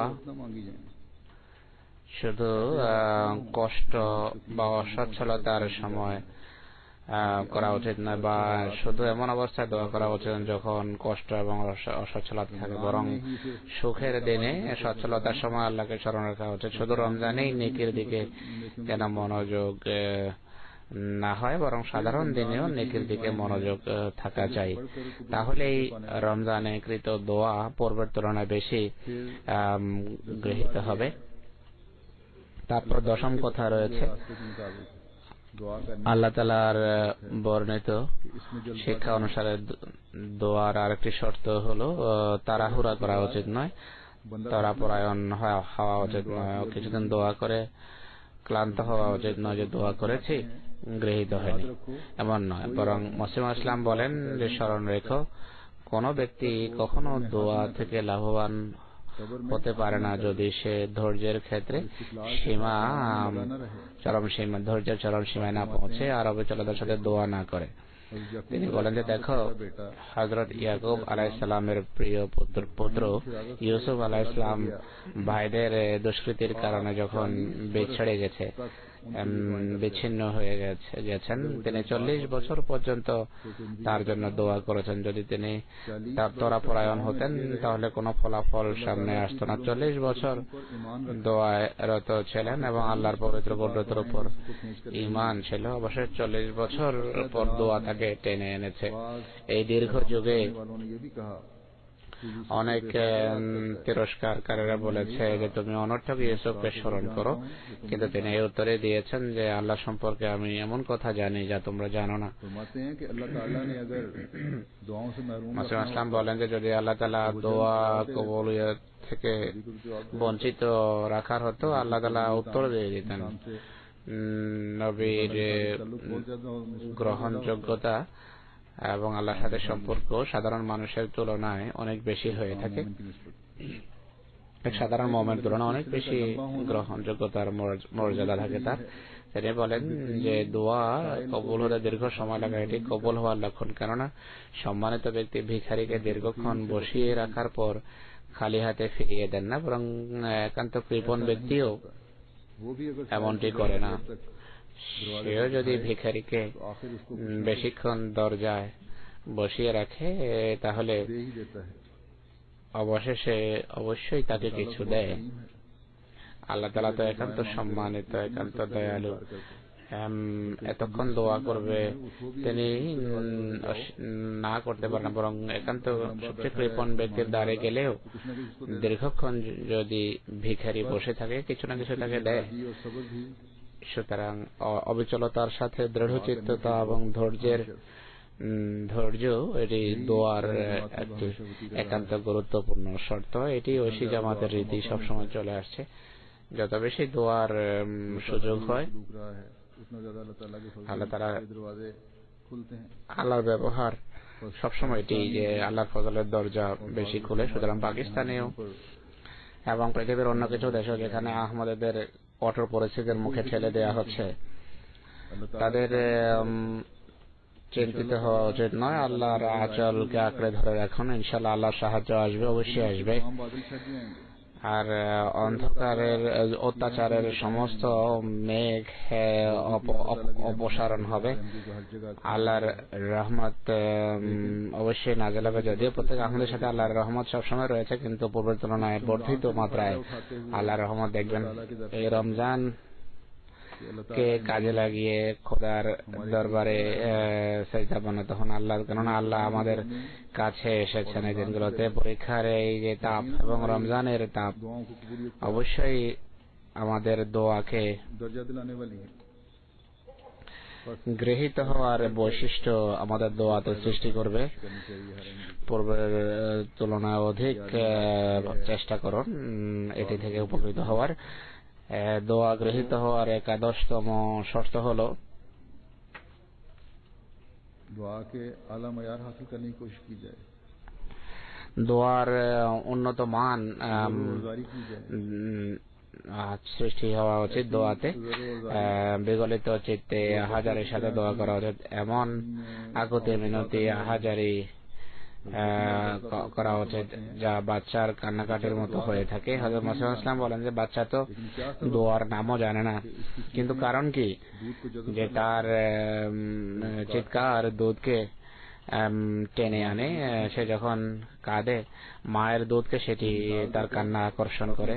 শুধু কষ্ট বা অসচ্ছলতার সময় করা উচিত নয়, বা শুধু এমন অবস্থায় দোয়া করা উচিত যখন কষ্ট এবং অসচ্ছলতা থাকে, বরং সুখের দিনে সচ্ছলতার সময় আল্লাহকে স্মরণ রাখা উচিত। শুধু রমজানেই নেকির দিকে যেন মনোযোগ না হয়, বরং সাধারণ দিনেও নেকির দিকে মনোযোগ থাকা চাই। তাহলেই রমজানে কৃত দোয়া পূর্বের তুলনায় বেশি গৃহীত হবে। তারপর দশম কথা রয়েছে আল্লাহ তাআলার বর্ণিত শিক্ষা অনুসারে দোয়ার আরেকটি শর্ত হলো তাড়াহুড়া করা উচিত নয়, তাড়াপরায়ণ হওয়া উচিত নয়। কিছুদিন দোয়া করে ক্লান্ত হওয়া উচিত নয় যে দোয়া করেছি গৃহীত হয়নি, এমন নয়। বরং মুসলিম ইসলাম বলেন যে স্মরণ রেখো, কোন ব্যক্তি কখনো দোয়া থেকে লাভবান হতে পারে না যদি সে ধৈর্যের ক্ষেত্রে ধৈর্যের চরম সীমায় না পৌঁছে আর অবিচলতার সাথে দোয়া না করে। তিনি বলেন যে দেখো, হযরত ইয়াকুব আলাইহিস সালামের প্রিয় পুত্র ইউসুফ আলাইহিস সালাম ভাইদের দুষ্কৃতির কারণে যখন বিচ্ছিন্ন হয়ে গেছেন, তিনি 40 বছর পর্যন্ত তার জন্য দোয়া করেছেন। যদি তিনি তার ত্বরাপরায়ণ হতেন তাহলে কোনো ফলাফল সামনে আসতো না। 40 বছর দোয়ায় রত ছিলেন এবং আল্লাহর পবিত্র কুদরতের উপর ঈমান ছিল। অবশ্যই 40 বছর পর দোয়া তাকে টেনে এনেছে। এই দীর্ঘ যুগে অনেক তিরস্কারকারীরা বলেছে যে তুমি অনর্থক ইউসুফকে স্মরণ করো, কিন্তু তিনি এই উত্তরে দিয়েছেন যে আল্লাহ সম্পর্কে আমি এমন কথা জানি যা তোমরা জানো না। মুসলিম ইসলাম বলেন যে যদি আল্লাহ তাআলা দোয়া কবুলিয়ত থেকে বঞ্চিত রাখার হতো, আল্লাহ তাআলা উত্তর দিয়ে দিতেন। নবীর গ্রহণযোগ্যতা এবং আল্লাহর সাথে সম্পর্ক সাধারণ মানুষের তুলনায় অনেক বেশি হয়ে থাকে। সাধারণ মুমিনের তুলনায় অনেক বেশি গ্রহণযোগ্যতার মর্যাদা থাকে তার। তিনি বলেন যে দোয়া কবুল হতে দীর্ঘ সময় লাগে, এটি কবুল হওয়ার লক্ষণ। কেননা সম্মানিত ব্যক্তি ভিখারিকে দীর্ঘক্ষণ বসিয়ে রাখার পর খালি হাতে ফিরিয়ে দেন না, বরং একান্ত কৃপণ ব্যক্তিও এমনটি করে না। সেও যদি ভিখারিকে বেশিক্ষণ দরজায় বসিয়ে রাখে তাহলে অবশেষে অবশ্যই তাকে কিছু দেয়। আল্লাহ তাআলা তো একান্ত সম্মানিত, একান্ত দয়ালু। এতক্ষণ দোয়া করবে তিনি না করতে পারেন, বরং একান্ত সবচেয়ে কৃপণ ব্যক্তির দ্বারে গেলেও দীর্ঘক্ষণ যদি ভিখারি বসে থাকে কিছু না কিছু তাকে দেয়। সুতরাং অবিচলতার সাথে দৃঢ়চিত্ততা এবং ধৈর্য এটি দোয়ার একটি একান্ত গুরুত্বপূর্ণ শর্ত। এটি ঐশী জামাতের রীতি সবসময় চলে আসছে। যত বেশি দোয়ার সুযোগ হয় আল্লাহ তাআলা আল্লাহর ব্যবহার সবসময় এটি যে আল্লাহর ফজলের দরজা বেশি খুলে। সুতরাং পাকিস্তানেও এবং পৃথিবীর অন্য কিছু দেশে যেখানে আহমদীদের কঠোর পরিস্থিতির মুখে ঠেলে দেওয়া হচ্ছে, তাদের চিন্তিত হওয়া উচিত নয়। আল্লাহর আঁচলকে আঁকড়ে ধরে রাখুন, ইনশাআল্লাহ আল্লাহর সাহায্য আসবে, অবশ্যই আসবে। আর অন্ধকারের অত্যাচারের সমস্ত মেঘ অপসারণ হবে। আল্লাহর রহমত অবশ্যই নাযিল হবে, যদিও প্রত্যেক আহমদের সাথে আল্লাহর রহমত সবসময় রয়েছে, কিন্তু পূর্বের তুলনায় বর্ধিত মাত্রায় আল্লাহর রহমত দেখবেন। এই রমজান কে কাজে লাগিয়ে খোদার দরবারে সেজদাবনত হন আল্লাহ, কেননা আল্লাহ আমাদের কাছে এসেছেন এই দিনগুলোতে। পরীক্ষার এই যে তাপ এবং রমজানের তাপ অবশ্যই আমাদের দোয়াকে গৃহীত হওয়ার বৈশিষ্ট্য আমাদের দোয়াতে সৃষ্টি করবে। পূর্বের তুলনায় অধিক চেষ্টা করুন এটি থেকে উপকৃত হওয়ার। দোয়া গৃহীত হওয়ার 11তম শর্ত হলো দোয়ার উন্নত মান সৃষ্টি হওয়া উচিত। দোয়াতে বিগলিত চিত্তে হাজারের সাথে দোয়া করা উচিত, এমন আকুতি মিনতি হাজারি করা উচিত যা বাচ্চার কান্নাকাটির মতো হয়ে থাকে। হযরত মুসা ইসলাম বলেন যে বাচ্চা তো দোয়ার নামও জানে না, কিন্তু কারণ কি যে তার চিৎকার দুধকে টেনে আনে। সে যখন কাঁদে মায়ের দুধকে সেটি তার কান্না আকর্ষণ করে।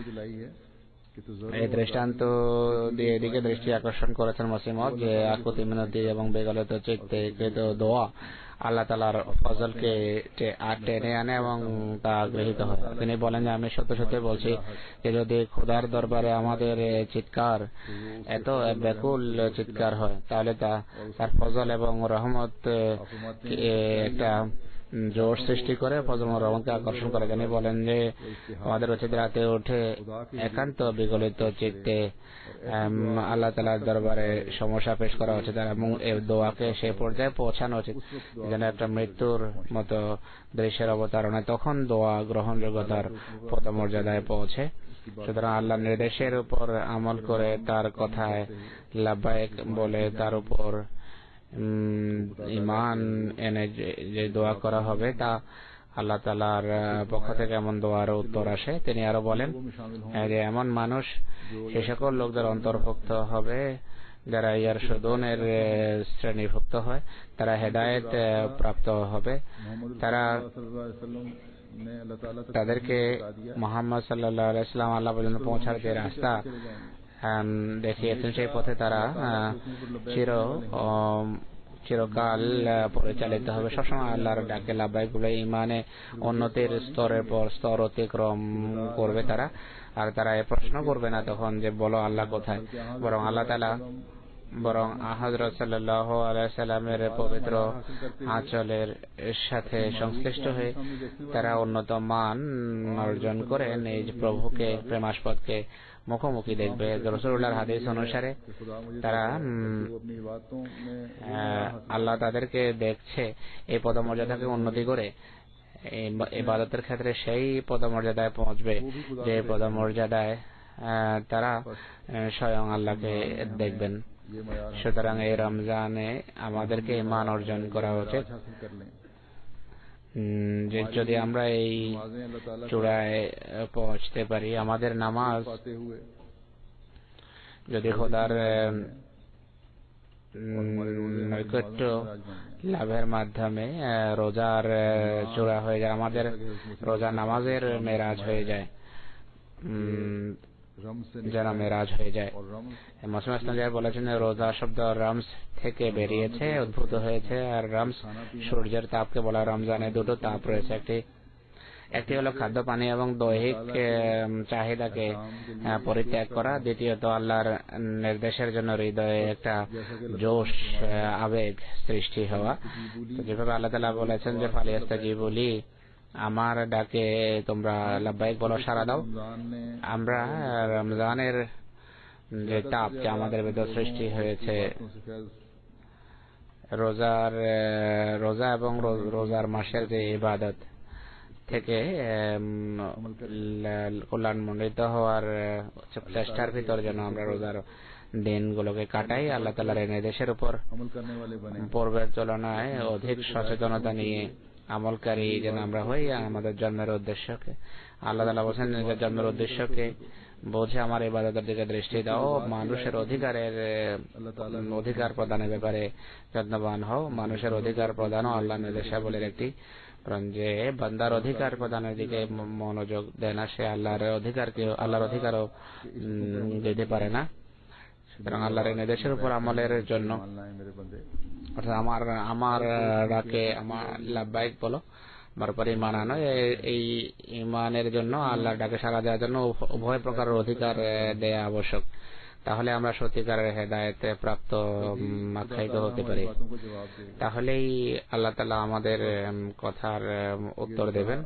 এই দৃষ্টান্ত দিয়ে এদিকে দৃষ্টি আকর্ষণ করেছেন মুসলিমত যে আকুতি মিনতি এবং বেগলিত চিত্তে কৃত দোয়া আল্লাহ তাআলার ফজলকে টেনে আনে এবং তা গৃহীত হয়। তিনি বলেন যে আমি সত্য সত্য বলছি যে যদি খোদার দরবারে আমাদের চিৎকার এত ব্যাকুল চিৎকার হয়, তাহলে তার ফজল এবং রহমত একটা জোর সৃষ্টি করে, ফজল এবং রহমতকে আকর্ষণ করে। তিনি বলেন যে আমাদের উচিত রাতে উঠে একান্ত বিগলিত চিত্তে আল্লাহ তাআলার দরবারে সমস্যা পেশ করা উচিত এবং এই দোয়াকে সেই পর্যায়ে পৌঁছানো উচিত যেন একটা মৃত্যুর মতো দৃশ্যের অবতারণে তখন দোয়া গ্রহণযোগ্যতার পদমর্যাদায় পৌঁছে। সুতরাং আল্লাহর নির্দেশের উপর আমল করে তার কথায় লাব্বাইক বলে তার উপর ঈমান এনে যে দোয়া করা হবে তা আল্লাহ তাআলার পক্ষ থেকে এমন দোয়ার উত্তর আসে। তিনি আরো বলেন যে এমন মানুষ সে সকল লোকদের অন্তর্ভুক্ত হবে যারা ইয়ারশুদুনের শ্রেণীভুক্ত হয়, তারা হেদায়েত প্রাপ্ত হবে। তাদেরকে মুহাম্মদ সাল্লাল্লাহু আলাইহি ওয়াসাল্লাম আল্লাহ পর্যন্ত পৌঁছার যে রাস্তা দেখিয়েছেন সেই পথে তারা চিরকাল পরিচালিত হবে। সবসময় আল্লাহর ডাকে লাব্বাইক বলে ইমানে উন্নতির স্তরের পর স্তর অতিক্রম করবে তারা। আর তারা এ প্রশ্ন করবে না তখন যে বলো আল্লাহ কোথায়, বরং আল্লাহ তাআলা হযরত সাল্লাল্লাহু আলাইহি সাল্লামের পবিত্র আঁচলের সাথে সংশ্লিষ্ট হয়ে তারা উন্নত মান অর্জন করে নিজ প্রভুকে প্রেমাস্পদকে মুখোমুখি দেখবে। রাসূলুল্লাহর হাদিস অনুসারে তারা আল্লাহ তাদেরকে দেখছে এই পদমর্যাদাকে উন্নতি করে ইবাদতের ক্ষেত্রে সেই পদমর্যাদায় পৌঁছবে যে পদমর্যাদায় তারা স্বয়ং আল্লাহকে দেখবেন। সুতরাং এই রমজানে আমাদেরকে ঈমান অর্জন করা উচিত যে যদি আমরা এই চূড়ায় পৌঁছতে পারি, আমাদের নামাজ যদি খোদার নৈকট্য লাভের মাধ্যমে রোজার চূড়া হয়ে যায়, আমাদের রোজা নামাজের মেরাজ হয়ে যায়, যেন মেরাজ হয়ে যায়। মুসলিম ইসলাম বলেছেন রোজা শব্দ রমস থেকে বেরিয়েছে, উদ্ভূত হয়েছে। আর রমস সূর্যের তাপকে বলা। রমজানে দুটো তাপ রয়েছে, একটি হলো খাদ্য পানি এবং দৈহিক চাহিদাকে পরিত্যাগ করা, দ্বিতীয়ত আল্লাহর নির্দেশের জন্য হৃদয়ে একটা জোশ আবেগ সৃষ্টি হওয়া। যেভাবে আল্লাহ তাআলা বলেছেন যে ফালিয়াস্তাজিবু লি, আমার ডাকে তোমরা লাব্বাইক বলো, সাড়া দাও। আমরা রমজানের যে তাপ যে আমাদের ভিতর সৃষ্টি হয়েছে রোজা এবং রোজার মাসের যে ইবাদত থেকে কল্যাণমণ্ডিত হওয়ার চেষ্টার ভিতর যেন আমরা রোজার দিনগুলোকে কাটাই। আল্লাহ তাআলার এই নির্দেশের উপর পূর্বের তুলনায় অধিক সচেতনতা নিয়ে আমলকারী যেন আমরা হই, আমাদের জন্মের উদ্দেশ্যকে আল্লাহ তাআলা বলেন যে জন্মের উদ্দেশ্যকে বোঝে আমার ইবাদতের দিকে দৃষ্টি দাও, মানুষের অধিকার প্রদানের ব্যাপারে যত্নবান হও। মানুষের অধিকার প্রদানও আল্লাহর নির্দেশাবলীর একটি, যে বান্দার অধিকার প্রদানের দিকে মনোযোগ দেয় না, সে আল্লাহর অধিকারও দিতে পারে না। সুতরাং আল্লাহর নির্দেশের উপর আমলের জন্য, অর্থাৎ আমার ডাকে আমার লাব্বাইক বলো, আমার উপর ঈমান আনো, এই ঈমানের জন্য আল্লাহর ডাকে সাড়া দেওয়ার জন্য উভয় প্রকারের অধিকার দেয়া আবশ্যক। তাহলে আমরা সত্যিকারের হেদায়েতে প্রাপ্ত আখ্যায়িত হতে পারি। তাহলেই আল্লাহ তাআলা আমাদের কথার উত্তর দেবেন।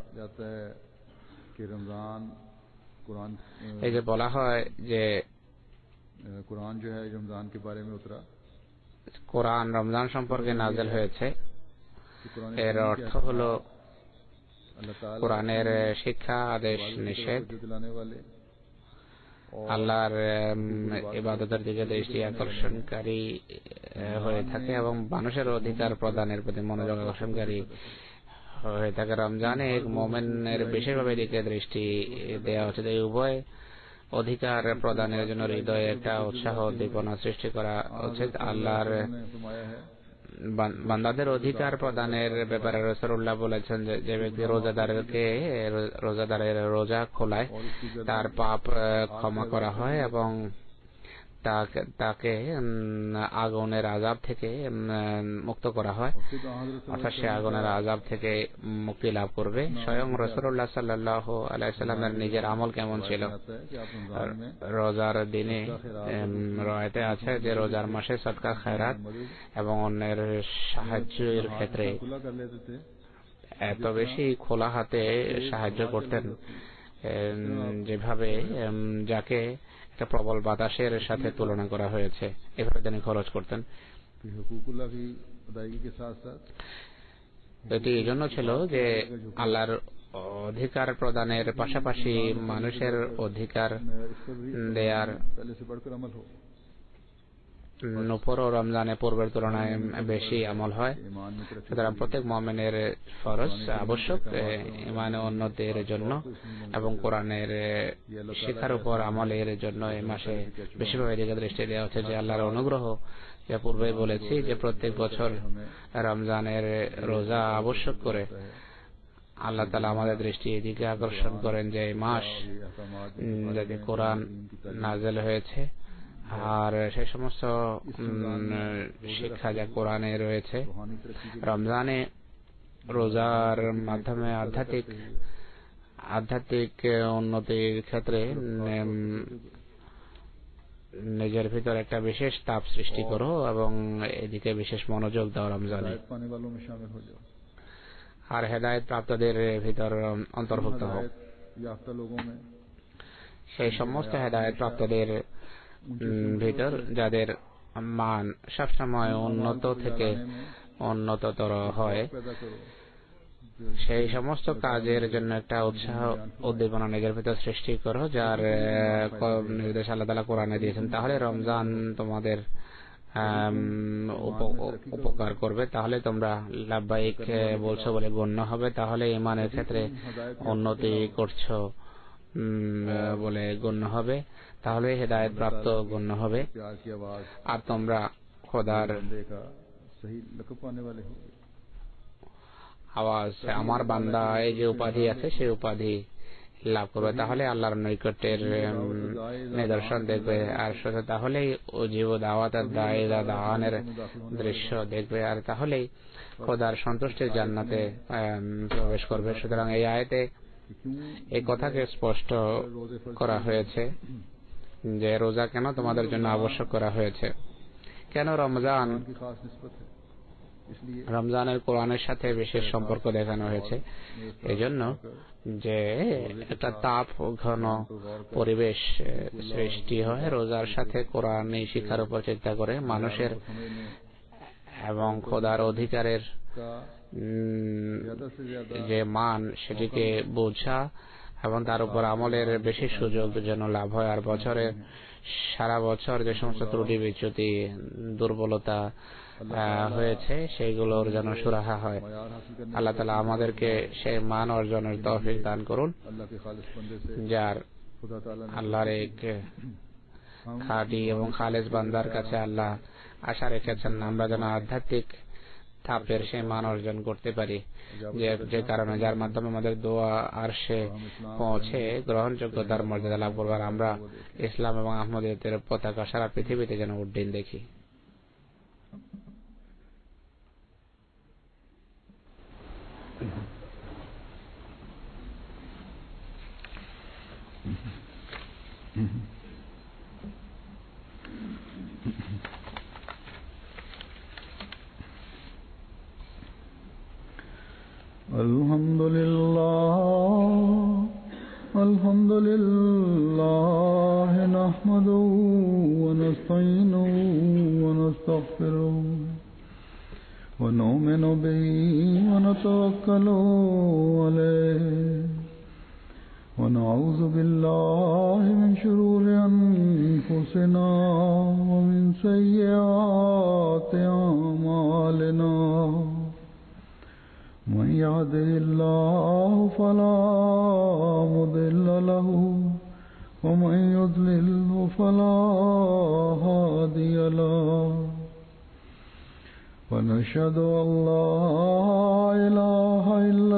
এই যে বলা হয় যে কোরআন রমজান সম্পর্কে নাযিল হয়েছে, এর অর্থ হলো কোরআনের শিক্ষা, আদেশ, নিষেধ আল্লাহর ইবাদতের দিকে দৃষ্টি আকর্ষণকারী হয়ে থাকে এবং মানুষের অধিকার প্রদানের প্রতি মনোযোগ আকর্ষণকারী হয়ে থাকে। রমজানে এক মুমিনের বিশেষভাবে দিকে দৃষ্টি দেওয়া উচিত। এই উভয় অধিকার প্রদানের জন্য হৃদয়ে একটা উৎসাহ উদ্দীপনা সৃষ্টি করা উচিত। আল্লাহর বান্দাদের অধিকার প্রদানের ব্যাপারে রাসূলুল্লাহ বলেছেন যে ব্যক্তি রোজাদারের রোজা খোলায় তার পাপ ক্ষমা করা হয় এবং তাকে আগুনের আযাব থেকে মুক্ত করা হয়, অর্থাৎ সে আগুনের আযাব থেকে মুক্তি লাভ করবে। স্বয়ং রাসূলুল্লাহ সাল্লাল্লাহু আলাইহি সাল্লামের নিজের আমল কেমন ছিল? রোজার দিনে রওয়ায়াতে আছে যে রোজার মাসে সদকা খায়রাত এবং অন্যের সাহায্যের ক্ষেত্রে এত বেশি খোলা হাতে সাহায্য করতেন, যেভাবে যাকে একটা প্রবল বাতাসের সাথে তুলনা করা হয়েছে, এভাবে তিনি খরচ করতেন। এটি এই জন্য ছিল যে আল্লাহর অধিকার প্রদানের পাশাপাশি মানুষের অধিকার দেয়ার উপরও রমজানে পূর্বের তুলনায় বেশি আমল হয়। সুতরাং প্রত্যেক মুমিনের ফরজ আবশ্যক ঈমানে উন্নতির জন্য এবং কোরআনের শিক্ষার উপর আমলের জন্য এই মাসে বেশিরভাগ দিকে দৃষ্টি দেওয়া হচ্ছে। যে আল্লাহর অনুগ্রহ, যে পূর্বে বলেছি যে প্রত্যেক বছর রমজানের রোজা আবশ্যক করে আল্লাহ তাআলা আমাদের দৃষ্টি এদিকে আকর্ষণ করেন যে এই মাস যদি কোরআন নাযিল হয়েছে আর সেই সমস্ত শিক্ষা যা কোরআনে রয়েছে, রমজানে রোজার মাধ্যমে আধ্যাত্মিক উন্নতির ক্ষেত্রে নিজের ভিতর একটা বিশেষ তাপ সৃষ্টি করো এবং এদিকে বিশেষ মনোযোগ দাও রমজানে, আর হেদায়েত প্রাপ্তদের ভিতর অন্তর্ভুক্ত হও। সেই সমস্ত হেদায়েত প্রাপ্তদের ভিতর যাদের মান সবসময় উন্নত থেকে উন্নততর হয়, সেই সমস্ত কাজের জন্য একটা উৎসাহ উদ্দীপনা নিজের ভিতর সৃষ্টি করো যার নির্দেশ আল্লাহ তাআলা কোরআনে দিয়েছেন। তাহলে রমজান তোমাদের উপকার করবে, তাহলে তোমরা লাব্বাইক বলছো বলে গণ্য হবে, তাহলে ঈমানের ক্ষেত্রে উন্নতি করছো বলে গণ্য হবে, তাহলে হেদায়েত প্রাপ্ত গণ্য হবে, আর তোমরা খোদার আওয়াজ, আমার বান্দা এই যে উপাধি আছে সেই উপাধি লাভ করবে, তাহলে আল্লাহর নৈকট্যের নিদর্শন দেখবে, আর তাহলেই জীব দাওয়াতের দাওয়ানের দৃশ্য দেখবে, আর তাহলেই খোদার সন্তুষ্টির জান্নাতে প্রবেশ করবে। সুতরাং এই আয়াতে এই কথাকে স্পষ্ট করা হয়েছে যে রোজা কেন তোমাদের জন্য আবশ্যক করা হয়েছে, কেন রমজানের কোরআনের সাথে বিশেষ সম্পর্ক দেখানো হয়েছে। এজন্য যে একটা তাপ ঘন পরিবেশ সৃষ্টি হয় রোজার সাথে কোরআনী শিক্ষার উপর চিন্তা করে মানুষের এবং খোদার অধিকারের যে মান সেটিকে বোঝা এবং তার উপর আমলের বেশি সুযোগ যেন লাভ হয়। আর বছরে সারা বছর যে সমস্ত ত্রুটি বিচ্যুতি দুর্বলতা হয়েছে সেইগুলোর যেন সুরাহা হয়। मयार हासिल करने আল্লাহ তাআলা আমাদেরকে সেই মান অর্জনের তৌফিক দান করুন अल्लाह के खालिस बंदे से যার खुदा ताला ने আল্লাহর এক খাঁটি এবং খালেস বান্দার কাছে আল্লাহ আশা রেখেছেন আমরা যেন আধ্যাত্মিক তাপের সেই মান অর্জন করতে পারি যে কারণে যার মাধ্যমে আমাদের দোয়া আর সে পৌঁছে গ্রহণযোগ্যতার মর্যাদা লাভ করবার আমরা ইসলাম এবং আহমদিয়তের পতাকা সারা পৃথিবীতে যেন উড্ডীন দেখি। الحمد لله نحمده ونستعينه ونستغفره ونؤمن به ونتوكل عليه ونعوذ بالله من شرور أنفسنا ومن سيئات أعمالنا من يهده الله فلا مضل له ومن يضلل فلا هادي له ونشهد أن لا إله إلا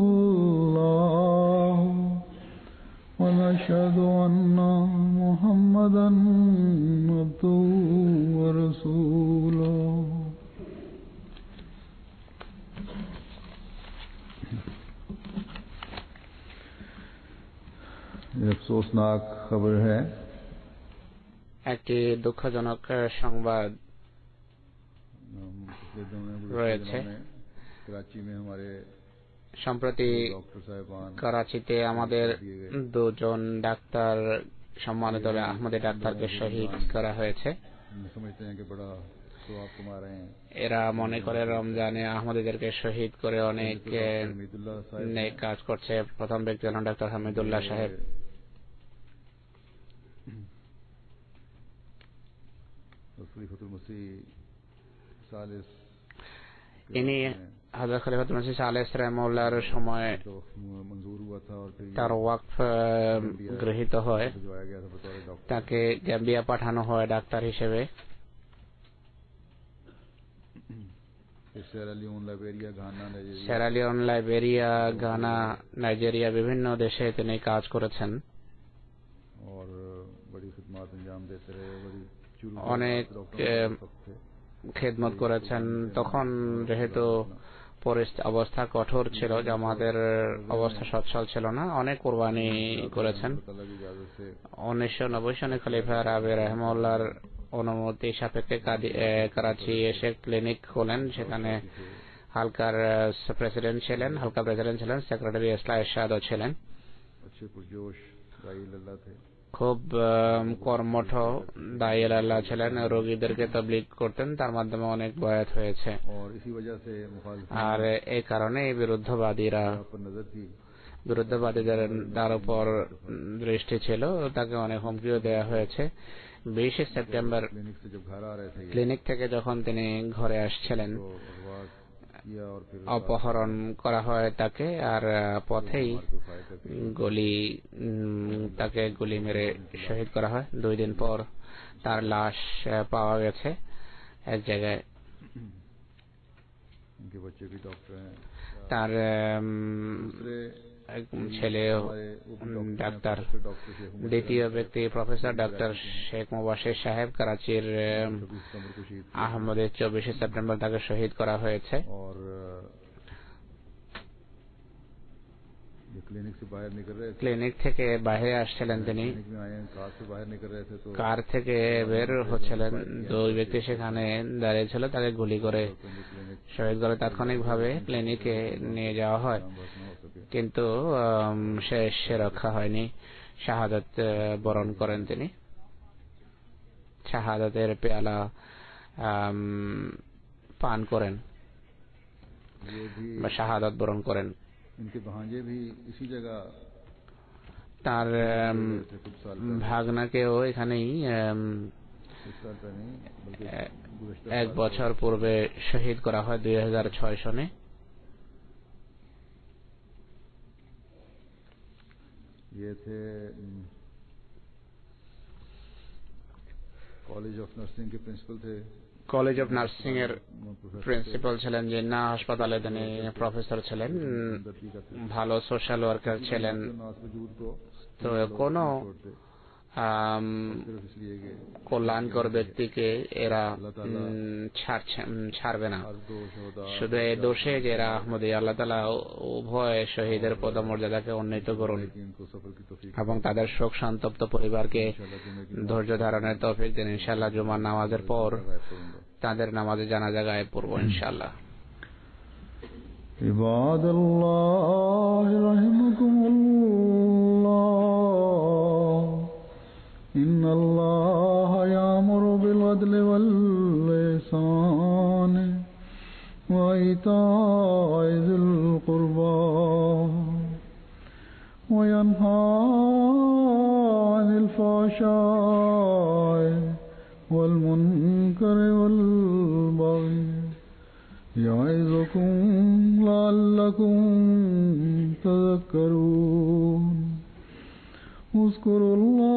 الله ونشهد أن محمدا عبده ورسوله अफसोसनाक खबर है একটি দুঃখজনক সংবাদ রয়েছে। कराची में हमारे সম্প্রতি डॉक्टर साहिबान করাচিতে আমাদের দুজন ডাক্তার সম্মানিত আহমদী ডাক্তারকে শহীদ করা হয়েছে। समझते हैं कि बड़ा सवाब कमा रहे हैं। এরা মনে করে রমজানে আহমদীদেরকে শহীদ করে অনেক নেক কাজ করছে। প্রথম ব্যক্তি হলেন ডাক্তার হামিদুল্লাহ সাহেব। ইনি হযরত খলিফাতুল মসিহ সালেস রাহিমাহুল্লাহর সময় তার ওয়াকফ গৃহীত হয়, তাকে গ্যাম্বিয়া পাঠানো হয় ডাক্তার হিসেবে। সেরালিওন, লাইবেরিয়া, ঘানা, নাইজেরিয়া বিভিন্ন দেশে তিনি কাজ করেছেন। অনেক খেদমত করেছেন। তখন যেহেতু অবস্থা কঠোর ছিল, জামাতের অবস্থা সচ্ছল ছিল না, অনেক কোরবানি করেছেন। 1990 সনে খলিফা রাবি রাহিমাহুল্লাহর অনুমতি সাপেক্ষে করাচি এসে ক্লিনিক খোলেন। সেখানে হালকার প্রেসিডেন্ট ছিলেন, সেক্রেটারি ইসলাহ ইরশাদও ছিলেন। খুব কর্মঠ দায়ী আল্লাহ ছিলেন, রোগীদেরকে তাবলীগ করতেন, তার মাধ্যমে অনেক বয়াত হয়েছে। আর এই কারণে বিরুদ্ধবাদীদের তার উপর দৃষ্টি ছিল, তাকে অনেক হুমকিও দেওয়া হয়েছে। 20 সেপ্টেম্বর ক্লিনিক থেকে যখন তিনি ঘরে আসছিলেন, অপহরণ করা হয় তাকে, আর পথেই তাকে গুলি মেরে শহীদ করা হয়। 2 দিন পর তার লাশ পাওয়া গেছে এক জায়গায়। তার ছেলে ডাক্তার। দ্বিতীয় ব্যক্তি প্রফেসর ডাক্তার শেখ মুবাশির সাহেব, করাচির আহমদে 24 সেপ্টেম্বর তাকে শহীদ করা হয়েছে। ক্লিনিক থেকে বাইরে আসছিলেন তিনি, কার থেকে বের হচ্ছিলেন, 2 ব্যক্তি সেখানে দাঁড়িয়ে ছিল, তাকে গুলি করে শহীদ করে তাৎক্ষণিকভাবে ক্লিনিকে নিয়ে যাওয়া হয়, কিন্তু সে রক্ষা হয়নি। শাহাদাত বরণ করেন তিনি, শাহাদাতের পেয়ালা পান করেন বা শাহাদাত বরণ করেন। তার ভাগনাকেও এখানেই इस साल का नहीं बल्कि गुज़श्ता এক বছর পূর্বে শহীদ করা হয় 2006 সনে। ये थे कॉलेज ऑफ नर्सिंग के प्रिंसिपल थे। কলেজ অফ নার্সিং এর প্রিন্সিপাল ছিলেন, জিন্না হাসপাতালে তিনি প্রফেসর ছিলেন, ভালো সোশ্যাল ওয়ার্কার ছিলেন। তো কোনো কল্যাণকর ব্যক্তিকে এরা ছাড়বে না। শুধু এই দোষে যে এরা আহমদী, আল্লাহ তাআলা উভয় শহীদের পদমর্যাদাকে উন্নীত করুন এবং তাদের শোক সন্তপ্ত পরিবারকে ধৈর্য ধারণের তৌফিক দিন। ইনশাআল্লাহ জুমার নামাজের পর তাদের নামাজে জানাজা গায়েব করব ইনশাআল্লাহ। ইবাদাল্লাহ রাহিমাকুমুল্লাহ, ইন্নাল্লাহা ইয়ামুরু বিল আদলি ওয়াল ইহসানি ওয়া ইতা'i যিল কুরবা ওয়া ইয়ানহা আনিল ফাহশা'i ওয়াল মুনকারি ওয়াল বাগই ইয়া'iযুকুম লা'আল্লাকুম তাযাক্কারুন। اذكروا الله